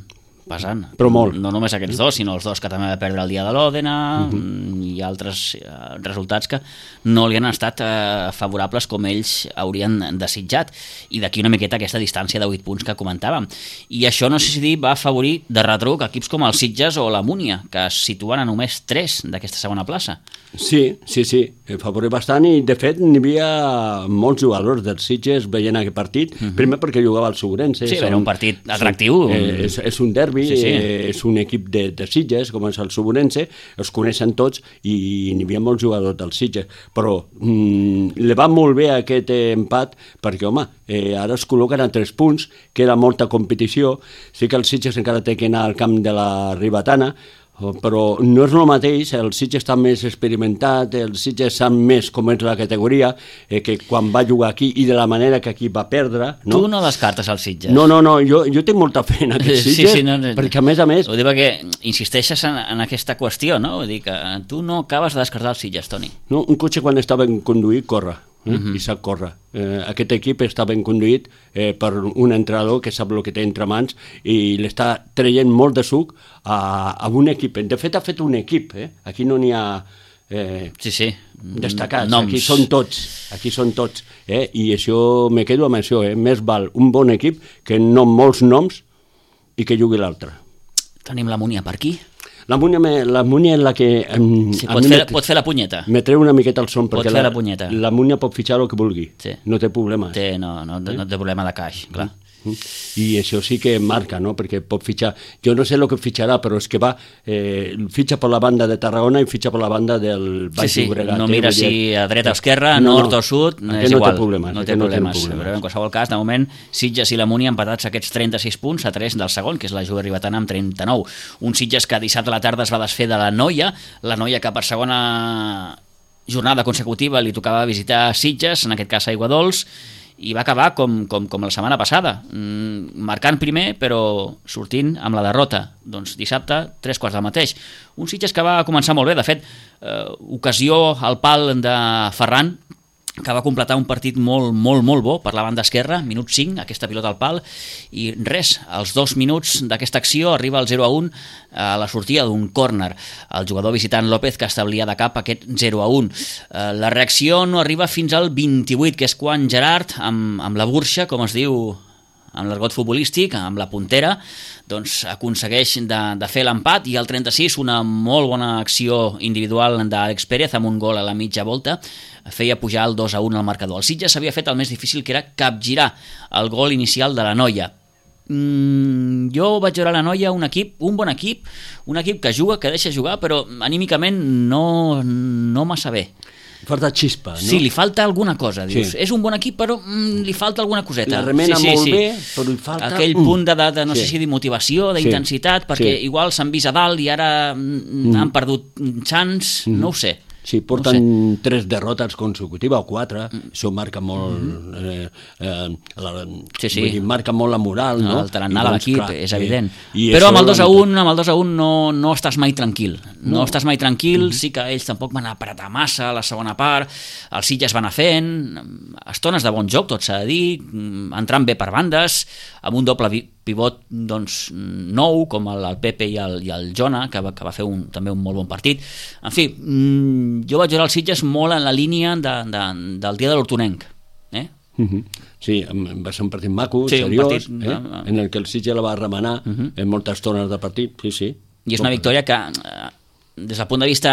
pesant. Però molt. No només aquests dos, sinó els dos que també va perdre el dia de l'Òdena i altres resultats que no li han estat favorables com ells haurien desitjat. I d'aquí una miqueta aquesta distància de 8 punts que comentàvem. I això, no sé si dir, va afavorir de retruc equips com el Sitges o la Múnia, que es situen a només 3 d'aquesta segona plaça. Sí, favorir bastant, i de fet n'hi havia molts jugadors dels Sitges veient aquest partit, primer perquè jugava el Segurense. Sí, era un partit atractiu. És un derbi, és un equip de Sitges, com és el Segurense, els coneixen tots i n'hi havia molts jugadors dels Sitges, però li va molt bé aquest empat perquè, home, ara es col·loquen a 3 punts, queda molta competició, sí que el Sitges encara té que anar al camp de la Ribetana, però no és el mateix, el Sitges està més experimentat, el Sitges sap més com és la categoria, que quan va jugar aquí i de la manera que aquí va perdre. No? Tu no descartes el Sitges? No, jo tinc molta fe en aquest Sitges, perquè a més... Ho dic perquè insisteixes en aquesta qüestió, no? Vull dir que tu no acabes de descartar el Sitges, Toni. No, un cotxe quan està ben conduït corre. I sap córrer. Aquest equip està ben conduït per un entrenador que sap el que té entre mans i l'està traient molt de suc a un equip. De fet, ha fet un equip. Aquí no n'hi ha destacats. Noms. Aquí són tots. I això, me quedo amb això. Més val un bon equip que no molts noms i que jugui l'altre. Tenim la Múnia per aquí. La Múnia és la que... pot fer la punyeta. Me treu una miqueta el son, perquè la Múnia pot fitxar el que vulgui. No té problema. No té problema de caix, clar. I això sí que marca, no? Perquè pot fitxar, jo no sé el que fitxarà, però és que va, fitxa per la banda de Tarragona i fitxa per la banda del Baix Llobregat. No mira si a dreta o esquerra, nord o sud, és igual, no té problemes. Però en qualsevol cas, de moment, Sitges i la Múnia empatats aquests 36 punts a 3 del segon, que és la Jove Ribetana amb 39. Un Sitges que dissabte a la tarda es va desfer de la Noia que per segona jornada consecutiva li tocava visitar Sitges, en aquest cas a Aiguadols, i va acabar com la setmana passada, marcant primer però sortint amb la derrota. Doncs dissabte 3/4 del mateix. Un Sitges que va començar molt bé, de fet, ocasió al pal de Ferran, que va completar un partit molt bo per la banda esquerra, minut 5, aquesta pilota al pal, i res, als 2 minuts d'aquesta acció arriba el 0-1 a la sortida d'un córner. El jugador visitant López que establia de cap aquest 0-1. La reacció no arriba fins al 28, que és quan Gerard, amb la burxa, com es diu en l'argot futbolístic, amb la puntera, doncs aconsegueix de fer l'empat, i al 36 una molt bona acció individual d'Àlex Pérez amb un gol a la mitja volta feia pujar el 2-1 al marcador. El Sitges s'havia fet el més difícil, que era capgirar el gol inicial de la Noia. Jo vaig veure a la Noia un bon equip, un equip que juga, que deixa jugar, però anímicament no massa bé. Falta xispa, no? Sí, li falta alguna cosa, dius. És un bon equip, però li falta alguna coseta. La remena molt bé, però li falta... Aquell punt de no sé si de motivació, d'intensitat, perquè igual s'han vist a dalt i ara han perdut chance, no ho sé. Sí, porten 3 derrotes consecutives o 4, això marca molt marca molt la moral, no? El tarannà de l'equip, és evident. Però amb el 2-1 no estàs mai tranquil. No estàs mai tranquil, sí que ells tampoc van apretar massa a la segona part, els Sitges van anar fent, estones de bon joc, tot s'ha de dir, entrant bé per bandes, amb un doble pivot nou, com el Pepe i el Jona, que va fer també un molt bon partit. En fi, jo vaig veure els Sitges molt en la línia del dia de l'Hortonenc. Sí, va ser un partit maco, seriós, en el que el Sitges la va remenar en moltes estones de partit, sí. I és una victòria que, des del punt de vista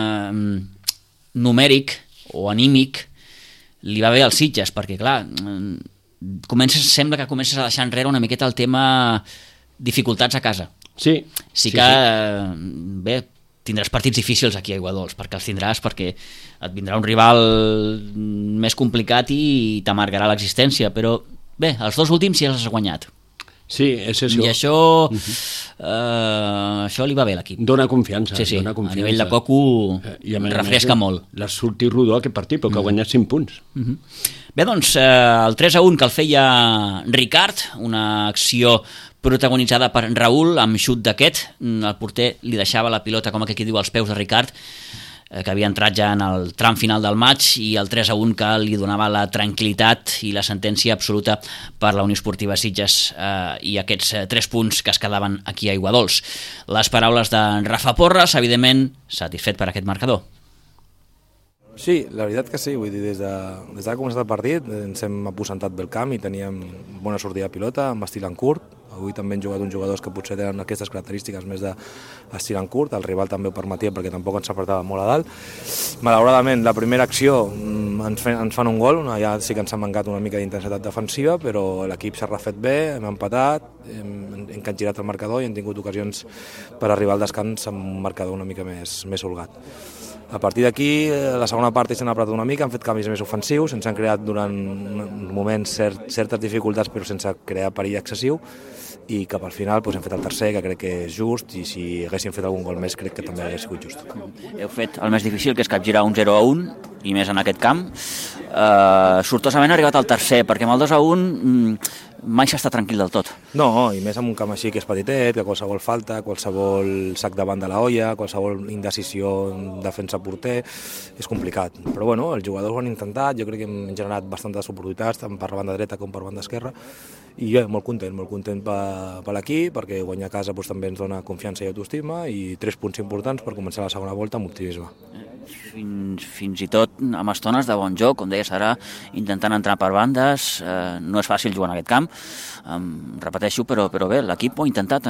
numèric o anímic, li va bé als Sitges, perquè, clar, sembla que comences a deixar enrere una miqueta el tema dificultats a casa. Sí que, bé, tindràs partits difícils aquí a Aiguadols, perquè els tindràs, perquè et vindrà un rival més complicat i t'amargarà l'existència, però bé, els 2 últims ja els has guanyat. Sí, és això. I això li va bé a l'equip. Dóna confiança. Sí, a nivell de coco refresca molt. L'ha sortit rodó aquest partit, però que ha guanyat 5 punts. Bé, doncs, el 3-1 que el feia Ricard, una acció protagonitzada per Raül, amb xut d'aquest, el porter li deixava la pilota, com aquí diu, als peus de Ricard. que havia entrat ja en el tram final del maig, i el 3-1 que li donava la tranquil·litat i la sentència absoluta per la Unió Esportiva Sitges, i aquests 3 punts que es quedaven aquí a Aiguadols. Les paraules de Rafa Porres, evidentment satisfet per aquest marcador. Sí, la veritat que sí, vull dir, des de que ha començat el partit ens hem aposentat bé el camp i teníem bona sortida de pilota, amb estil en curt. Avui també han jugat uns jugadors que potser tenen aquestes característiques més d'estil en curt, el rival també ho permetia perquè tampoc ens apretava molt a dalt. Malauradament, la primera acció ens fan un gol, ja sí que ens ha mancat una mica d'intensitat defensiva, però l'equip s'ha refet bé, hem empatat, hem capgirat el marcador i hem tingut ocasions per arribar al descans amb un marcador una mica més holgat. A partir d'aquí, la segona part s'han apretat una mica, han fet canvis més ofensius, ens han creat durant moments certes dificultats però sense crear perill excessiu, i cap al final hem fet el tercer, que crec que és just, i si haguéssim fet algun gol més crec que també hauria sigut just. Heu fet el més difícil, que és capgirar un 0-1, i més en aquest camp. Sortosament ha arribat al tercer, perquè amb el 2-1 mai s'està tranquil del tot. No, i més en un camp així que és petitet, que qualsevol falta, qualsevol sac davant de la olla, qualsevol indecisió defensa-porter, és complicat. Però bueno, els jugadors ho han intentat, jo crec que hem generat bastantes oportunitats, tant per la banda dreta com per la banda esquerra, i jo molt content per l'equip, perquè guanyar a casa també ens dona confiança i autoestima, i 3 punts importants per començar la segona volta amb optimisme. Fins i tot amb estones de bon joc, com deies ara, intentant entrar per bandes, no és fàcil jugar en aquest camp, repeteixo, però bé, l'equip ho ha intentat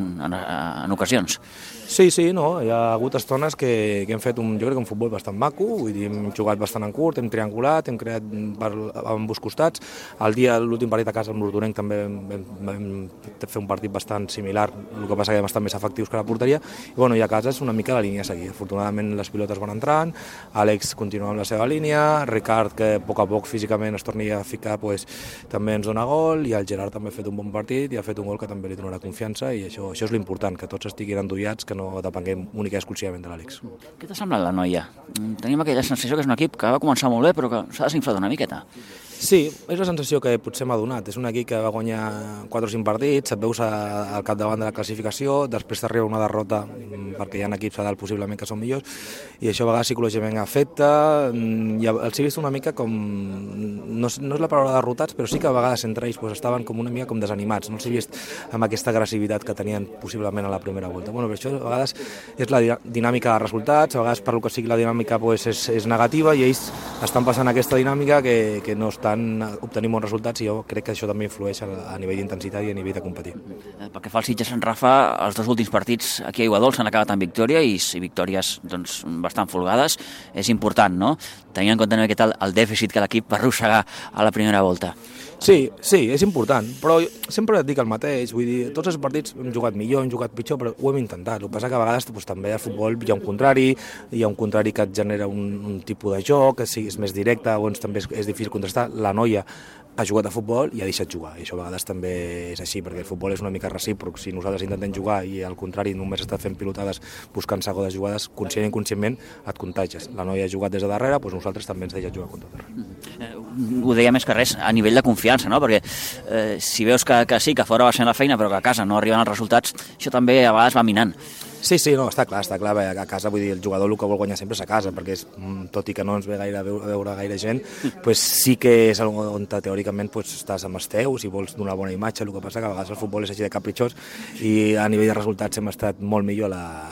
en ocasions. Sí, no, hi ha hagut estones que hem fet jo crec que un futbol bastant maco, vull dir, hem jugat bastant en curt, hem triangulat, hem creat amb ambos costats. L'últim partit a casa amb l'Hortonenc també vam fer un partit bastant similar, el que passa que vam estar més efectius que la porteria, i bueno, i a casa és una mica la línia a seguir. Afortunadament les pilotes van entrant, Àlex continua amb la seva línia, Ricard, que a poc físicament es torni a ficar, també ens dona gol, i el Gerard també ha fet un bon partit i ha fet un gol que també li donarà confiança, i això és l'important, que tots estiguin endollats, que no depenguem únicament i exclusivament de l'Àlex. Què t'ha semblat la noia? Tenim aquella sensació que és un equip que va començar molt bé, però que s'ha desinflat una miqueta. Sí, és la sensació que potser m'ha donat. És un equip que va guanyar 4 o 5 partits, et veus al capdavant de la classificació, després t'arriba una derrota perquè hi ha equips a dalt possiblement que són millors, i això a vegades psicològicament afecta. Els he vist una mica com, no és la paraula derrotats, però sí que a vegades entre ells estaven com una mica com desanimats, no els he vist amb aquesta agressivitat que tenien possiblement a la primera volta. Bueno, per això a vegades és la dinàmica de resultats, a vegades per lo que sigui la dinàmica és negativa, i ells estan passant aquesta dinàmica que no estan obtenint bons resultats, i jo crec que això també influeix a nivell d'intensitat i a nivell de competir. Pel que fa al Sitges, en Rafa, els 2 últims partits aquí a Aiguadols s'han acabat en victòria, i victòries bastant folgades. És important, no?, tenint en compte el dèficit que l'equip va arrossegar a la primera volta. Sí, és important, però sempre et dic el mateix, vull dir, tots els partits hem jugat millor, hem jugat pitjor, però ho hem intentat. El que passa que a vegades també al futbol hi ha un contrari que et genera un tipus de joc, que és més directe, on també és difícil contrastar. La noia ha jugat a futbol i ha deixat jugar, i això a vegades també és així, perquè el futbol és una mica recíproc. Si nosaltres intentem jugar i al contrari només està fent pilotades buscant segones jugades, conscient i inconscientment et contagies. La noia ha jugat des de darrere, nosaltres també ens deixem jugar contra darrere. Ho deia més que res a nivell de confiança, no? Perquè si veus que sí, que fora va ser la feina, però que a casa no arriben els resultats, això també a vegades va minant. Sí, no, està clar, a casa, vull dir, el jugador el que vol guanyar sempre és a casa, perquè tot i que no ens ve a veure gaire gent, sí que és on teòricament estàs amb els teus i vols donar bona imatge. El que passa que a vegades el futbol és així de capritxós, i a nivell de resultats hem estat molt millor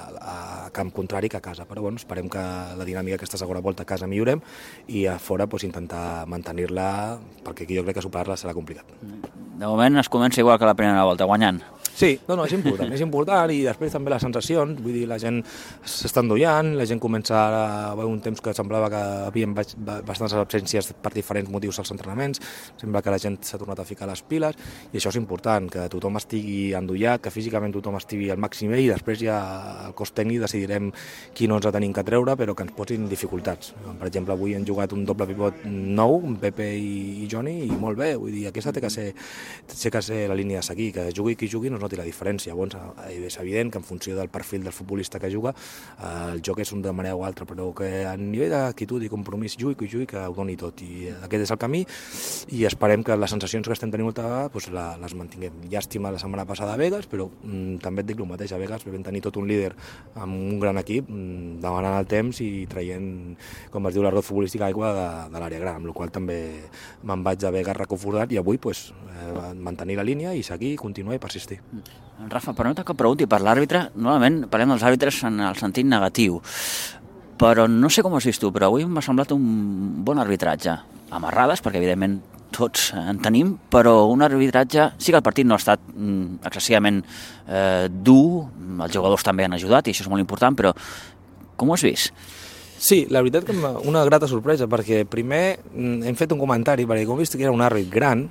a camp contrari que a casa, però bueno, esperem que la dinàmica aquesta segona volta a casa millorem, i a fora intentar mantenir-la, perquè aquí jo crec que superar-la serà complicat. De moment es comença igual que la primera volta, guanyant. Sí, és important, i després també les sensacions, vull dir, la gent s'està endollant, la gent comença a haver un temps que semblava que havien bastantes absències per diferents motius als entrenaments, sembla que la gent s'ha tornat a ficar les piles, i això és important, que tothom estigui endollat, que físicament tothom estigui al màxim, i després ja el cos tècnic decidirem qui no ens ha tenim que treure, però que ens posin dificultats. Per exemple, avui hem jugat un doble pivot nou, Pepe i Johnny, i molt bé, vull dir, aquesta té que ser la línia a seguir, que jugui qui jugui, nosaltres es noti la diferència. Llavors, és evident que en funció del perfil del futbolista que juga, el joc és un de manera o altra, però que a nivell d'actitud i compromís lluic, que ho doni tot. I aquest és el camí i esperem que les sensacions que estem tenint molta vegada doncs les mantinguem. Llàstima la setmana passada a Begues, però també et dic el mateix. A Begues vam tenir tot un líder amb un gran equip, demanant el temps i traient, com es diu, l'arròs futbolístic aigua de l'àrea gran, amb la qual també me'n vaig a Begues reconfortat i avui mantenir la línia i seguir, continuar i persistir. Rafa, permeta que pregunti per l'àrbitre. Normalment parlem dels àrbitres en el sentit negatiu, però no sé com ho has vist tu, però avui m'ha semblat un bon arbitratge. Amarrades, perquè evidentment tots en tenim, però un arbitratge... Sí que el partit no ha estat excessivament dur, els jugadors també han ajudat i això és molt important, però com ho has vist? Sí, la veritat que una grata sorpresa, perquè primer hem fet un comentari, perquè com he vist que era un àrbit gran,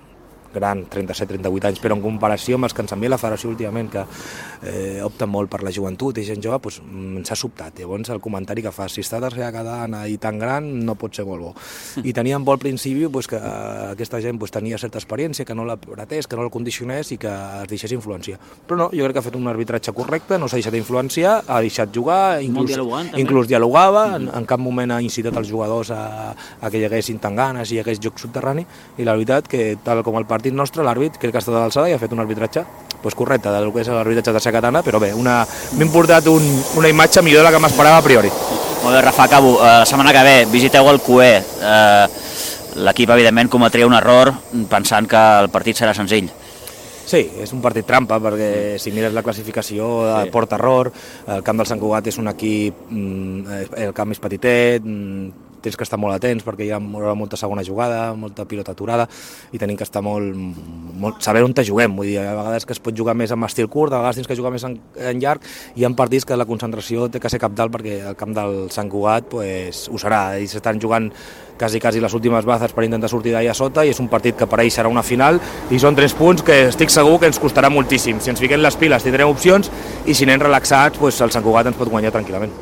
37-38 anys, però en comparació amb els que ens envia la federació últimament, que opten molt per la joventut i gent jove, doncs ens ha sobtat. Llavors el comentari que fa, si està a tercera catalana i tan gran, no pot ser molt bo. I teníem bo al principi que aquesta gent tenia certa experiència, que no l'apretés, que no la condicionés i que es deixés influenciar. Però no, jo crec que ha fet un arbitratge correcte, no s'ha deixat influenciar, ha deixat jugar, inclús dialogava, en cap moment ha incitat els jugadors a que hi haguessin tan ganes i hi hagués joc subterrani, i la veritat que tal com el partit nostre, l'àrbit crec que ha estat a l'alçada i ha fet un arbitratge correcte del que és l'arbitratge de tercera catalana, però bé, m'he portat una imatge millor de la que m'esperava a priori. Molt bé, Rafa, acabo. La setmana que ve visiteu el CUE. L'equip, evidentment, cometria un error pensant que el partit serà senzill. Sí, és un partit trampa, perquè si mires la classificació de porta-error, el camp del Sant Cugat és un equip, el camp és petitet, tens que estar molt atents perquè hi ha molta segona jugada, molta pilota aturada i tenim que estar saber on te juguem, vull dir, a vegades que es pot jugar més amb estil curt, a vegades tens que jugar més en llarg i hi ha partits que la concentració té que ser cabdal perquè el camp del Sant Cugat ho serà, i s'estan jugant quasi les últimes bazes per intentar sortir d'allà sota i és un partit que per ells serà una final i són 3 punts que estic segur que ens costarà moltíssim. Si ens fiquem les piles tindrem opcions i si anem relaxats el Sant Cugat ens pot guanyar tranquil·lament.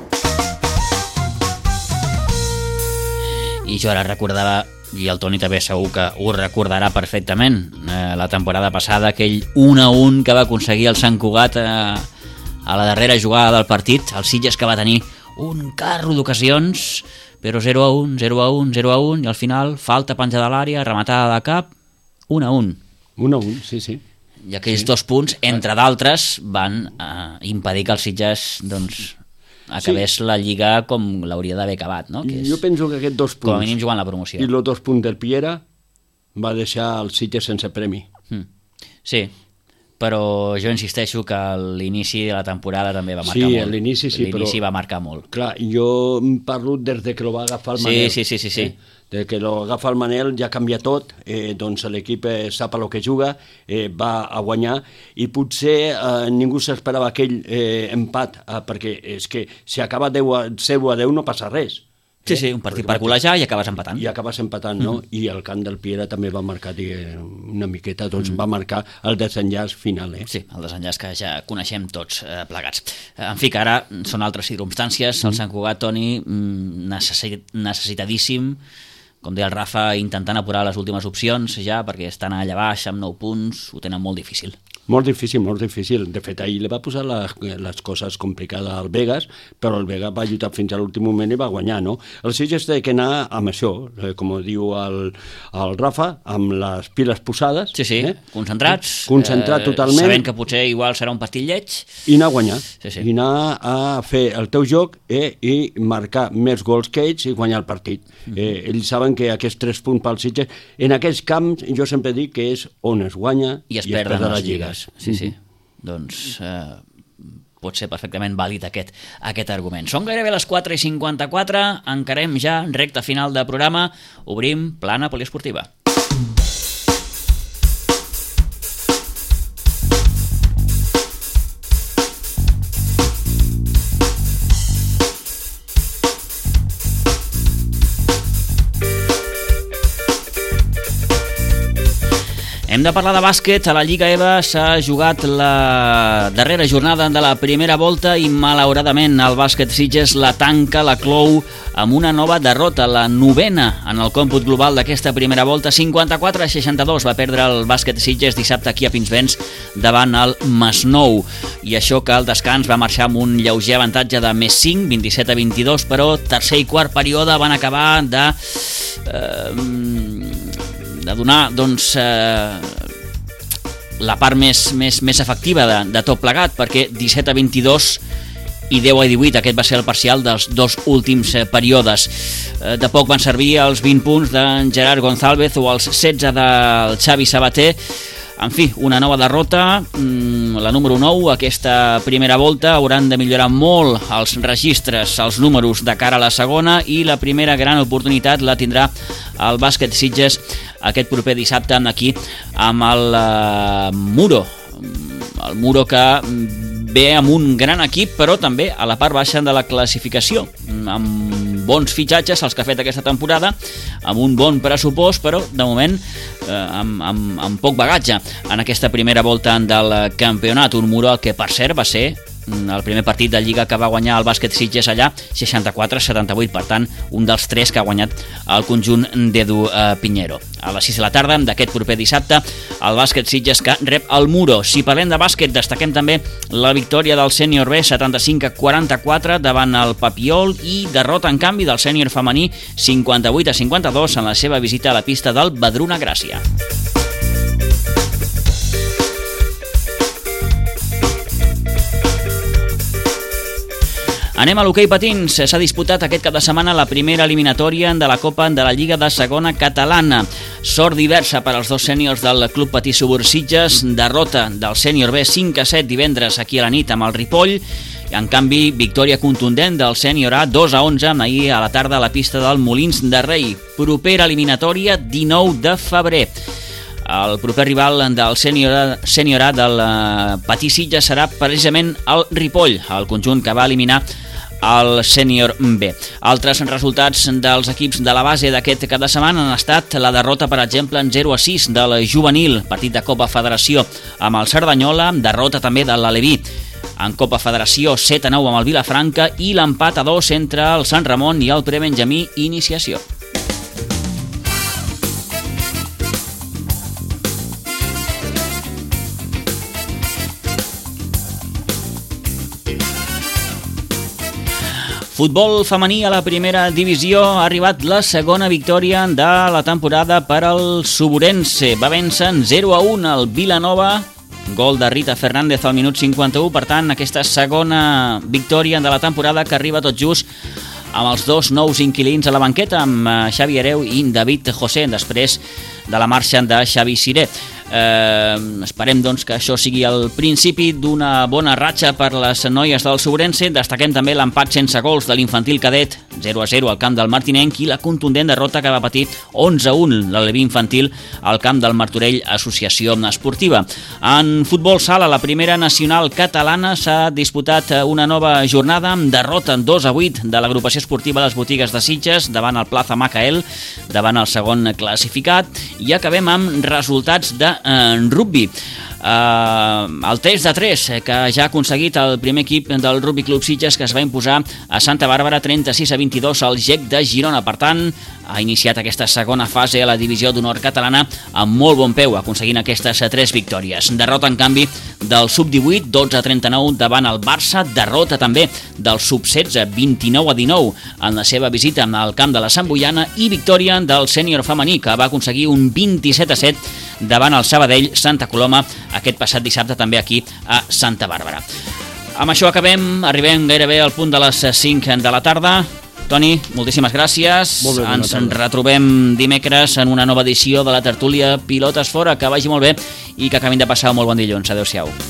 I jo ara recordava, i el Toni també segur que ho recordarà perfectament, la temporada passada, aquell 1-1 que va aconseguir el Sant Cugat a la darrera jugada del partit, el Sitges que va tenir un carro d'ocasions, però 0-1, 0-1, 0-1, i al final falta penjada a l'àrea, rematada de cap, 1-1. 1-1, sí. I aquells 2 punts, entre d'altres, van impedir que el Sitges, acabés la Lliga com l'hauria d'haver acabat, no? Jo penso que aquests 2 punts... Com a mínim jugant la promoció. I els 2 punts del Piera va deixar el Sitges sense premi. Sí, però jo insisteixo que l'inici de la temporada també va marcar molt. L'inici va marcar molt. Clar, jo parlo des de que lo va agafar el Manel. Sí. Des que lo agafa el Manel ja canvia tot, doncs l'equip sap el que juga, va a guanyar i potser ningú s'esperava aquell empat, perquè és que si acaba 10-10 no passa res. Sí, un partit per col·lejar i acabes empatant. No? I el camp del Piera també va marcar una miqueta, doncs va marcar el desenllaç final. Sí, el desenllaç que ja coneixem tots plegats. En fi, que ara són altres circumstàncies. El Sant Cugat, Toni, necessitadíssim, com deia el Rafa, intentant apurar les últimes opcions ja, perquè estan allà baix amb 9 punts, ho tenen molt difícil. Molt difícil. De fet, ahir li va posar les coses complicades al Begues, però el Begues va lluitar fins a l'últim moment i va guanyar, no? El Sitges té que anar amb això, com diu el Rafa, amb les piles posades. Sí, concentrats. Concentrat totalment. Sabent que potser igual serà un partit lleig. I anar a guanyar. I anar a fer el teu joc i marcar més gols que ells i guanyar el partit. Ells saben que aquests 3 punts pel Sitges, en aquests camps, jo sempre dic que és on es guanya i es perden les lligues. Sí. Doncs pot ser perfectament vàlid aquest argument. Són gairebé les 4:54, encarem ja recta final de programa, obrim plana poliesportiva. Hem de parlar de bàsquet. A la Lliga EVA s'ha jugat la darrera jornada de la primera volta i malauradament el bàsquet Sitges la tanca, la clou amb una nova derrota, la 9ª en el còmput global d'aquesta primera volta. 54-62 va perdre el bàsquet Sitges dissabte aquí a Pinsbens davant el Masnou, i això que al descans va marxar amb un lleuger avantatge de més 5, 27-22, però tercer i quart període van acabar de donar la part més efectiva de tot plegat, perquè 17-22 i 10-18, aquest va ser el parcial dels dos últims períodes. De poc van servir els 20 punts d'en Gerard González o els 16 del Xavi Sabater. En fi, una nova derrota, la número 9, aquesta primera volta. Hauran de millorar molt els registres, els números de cara a la segona, i la primera gran oportunitat la tindrà el bàsquet Sitges aquest proper dissabte aquí amb el Muro. El Muro que ve amb un gran equip, però també a la part baixa de la classificació, amb bons fitxatges els que ha fet aquesta temporada, amb un bon pressupost, però de moment amb poc bagatge en aquesta primera volta del campionat. Un Muro que per cert va ser el primer partit de Lliga que va guanyar el bàsquet Sitges allà, 64-78, per tant un dels 3 que ha guanyat el conjunt d'Edu Piñero. A les 6 de la tarda d'aquest proper dissabte, el bàsquet Sitges que rep el Muro. Si parlem de bàsquet, destaquem també la victòria del sènior B 75-44 davant el Papiol, i derrota en canvi del sènior femení 58-52 en la seva visita a la pista del Badruna Gràcia. Anem a l'hoquei patins. S'ha disputat aquest cap de setmana la primera eliminatòria de la Copa de la Lliga de Segona Catalana. Sort diversa per als dos sèniors del Club Patí Subur Sitges. Derrota del sènior B 5-7 divendres aquí a la nit amb el Ripoll. En canvi, victòria contundent del sènior A 2-11 ahir a la tarda a la pista del Molins de Rei. Propera eliminatòria 19 de febrer. El proper rival del sènior A del Patí Sitges serà precisament el Ripoll, el conjunt que va eliminar el sènior B. Altres resultats dels equips de la base d'aquest cap de setmana han estat la derrota, per exemple, en 0-6 del juvenil, partit de Copa Federació amb el Cerdanyola, derrota també de l'Aleví en Copa Federació 7-9 amb el Vilafranca, i l'empat a 2 entre el Sant Ramon i el Prebenjamí Iniciació. Futbol femení a la primera divisió. Ha arribat la segona victòria de la temporada per al Suburense. Va vèncer 0-1 al Vilanova, gol de Rita Fernández al minut 51. Per tant, aquesta segona victòria de la temporada que arriba tot just amb els dos nous inquilins a la banqueta, amb Xavi Hereu i David José, després de la marxa de Xavi Siré. Esperem doncs que això sigui el principi d'una bona ratxa per les noies del Suburense. Destaquem també l'empat sense gols de l'infantil cadet 0-0 al camp del Martinenc, i la contundent derrota que va patir 11-1 l'Aleví infantil al camp del Martorell Associació Esportiva. En futbol sala, la primera nacional catalana, s'ha disputat una nova jornada amb derrota en 2-8 de l'agrupació esportiva Les Botigues de Sitges davant el Plaza Macael, davant el segon classificat. I acabem amb resultats de rugby. El 3-3 que ja ha aconseguit el primer equip del Rugby Club Sitges, que es va imposar a Santa Bàrbara 36-22 al GEC de Girona. Per tant, ha iniciat aquesta segona fase a la divisió d'honor catalana amb molt bon peu, aconseguint aquestes 3 victòries. Derrota, en canvi, del sub-18 12-39 davant el Barça. Derrota també del sub-16 29-19 en la seva visita al camp de la Sant Boiana, i victòria del sènior femení, que va aconseguir un 27-7 davant el Sabadell Santa Coloma aquest passat dissabte també aquí a Santa Bàrbara. Amb això arribem gairebé al punt de les 5 de la tarda. Toni, moltíssimes gràcies. Molt bé, ens retrobem dimecres en una nova edició de la tertúlia Pilotes Fora. Que vagi molt bé i que acabin de passar un molt bon dilluns. Adéu-siau.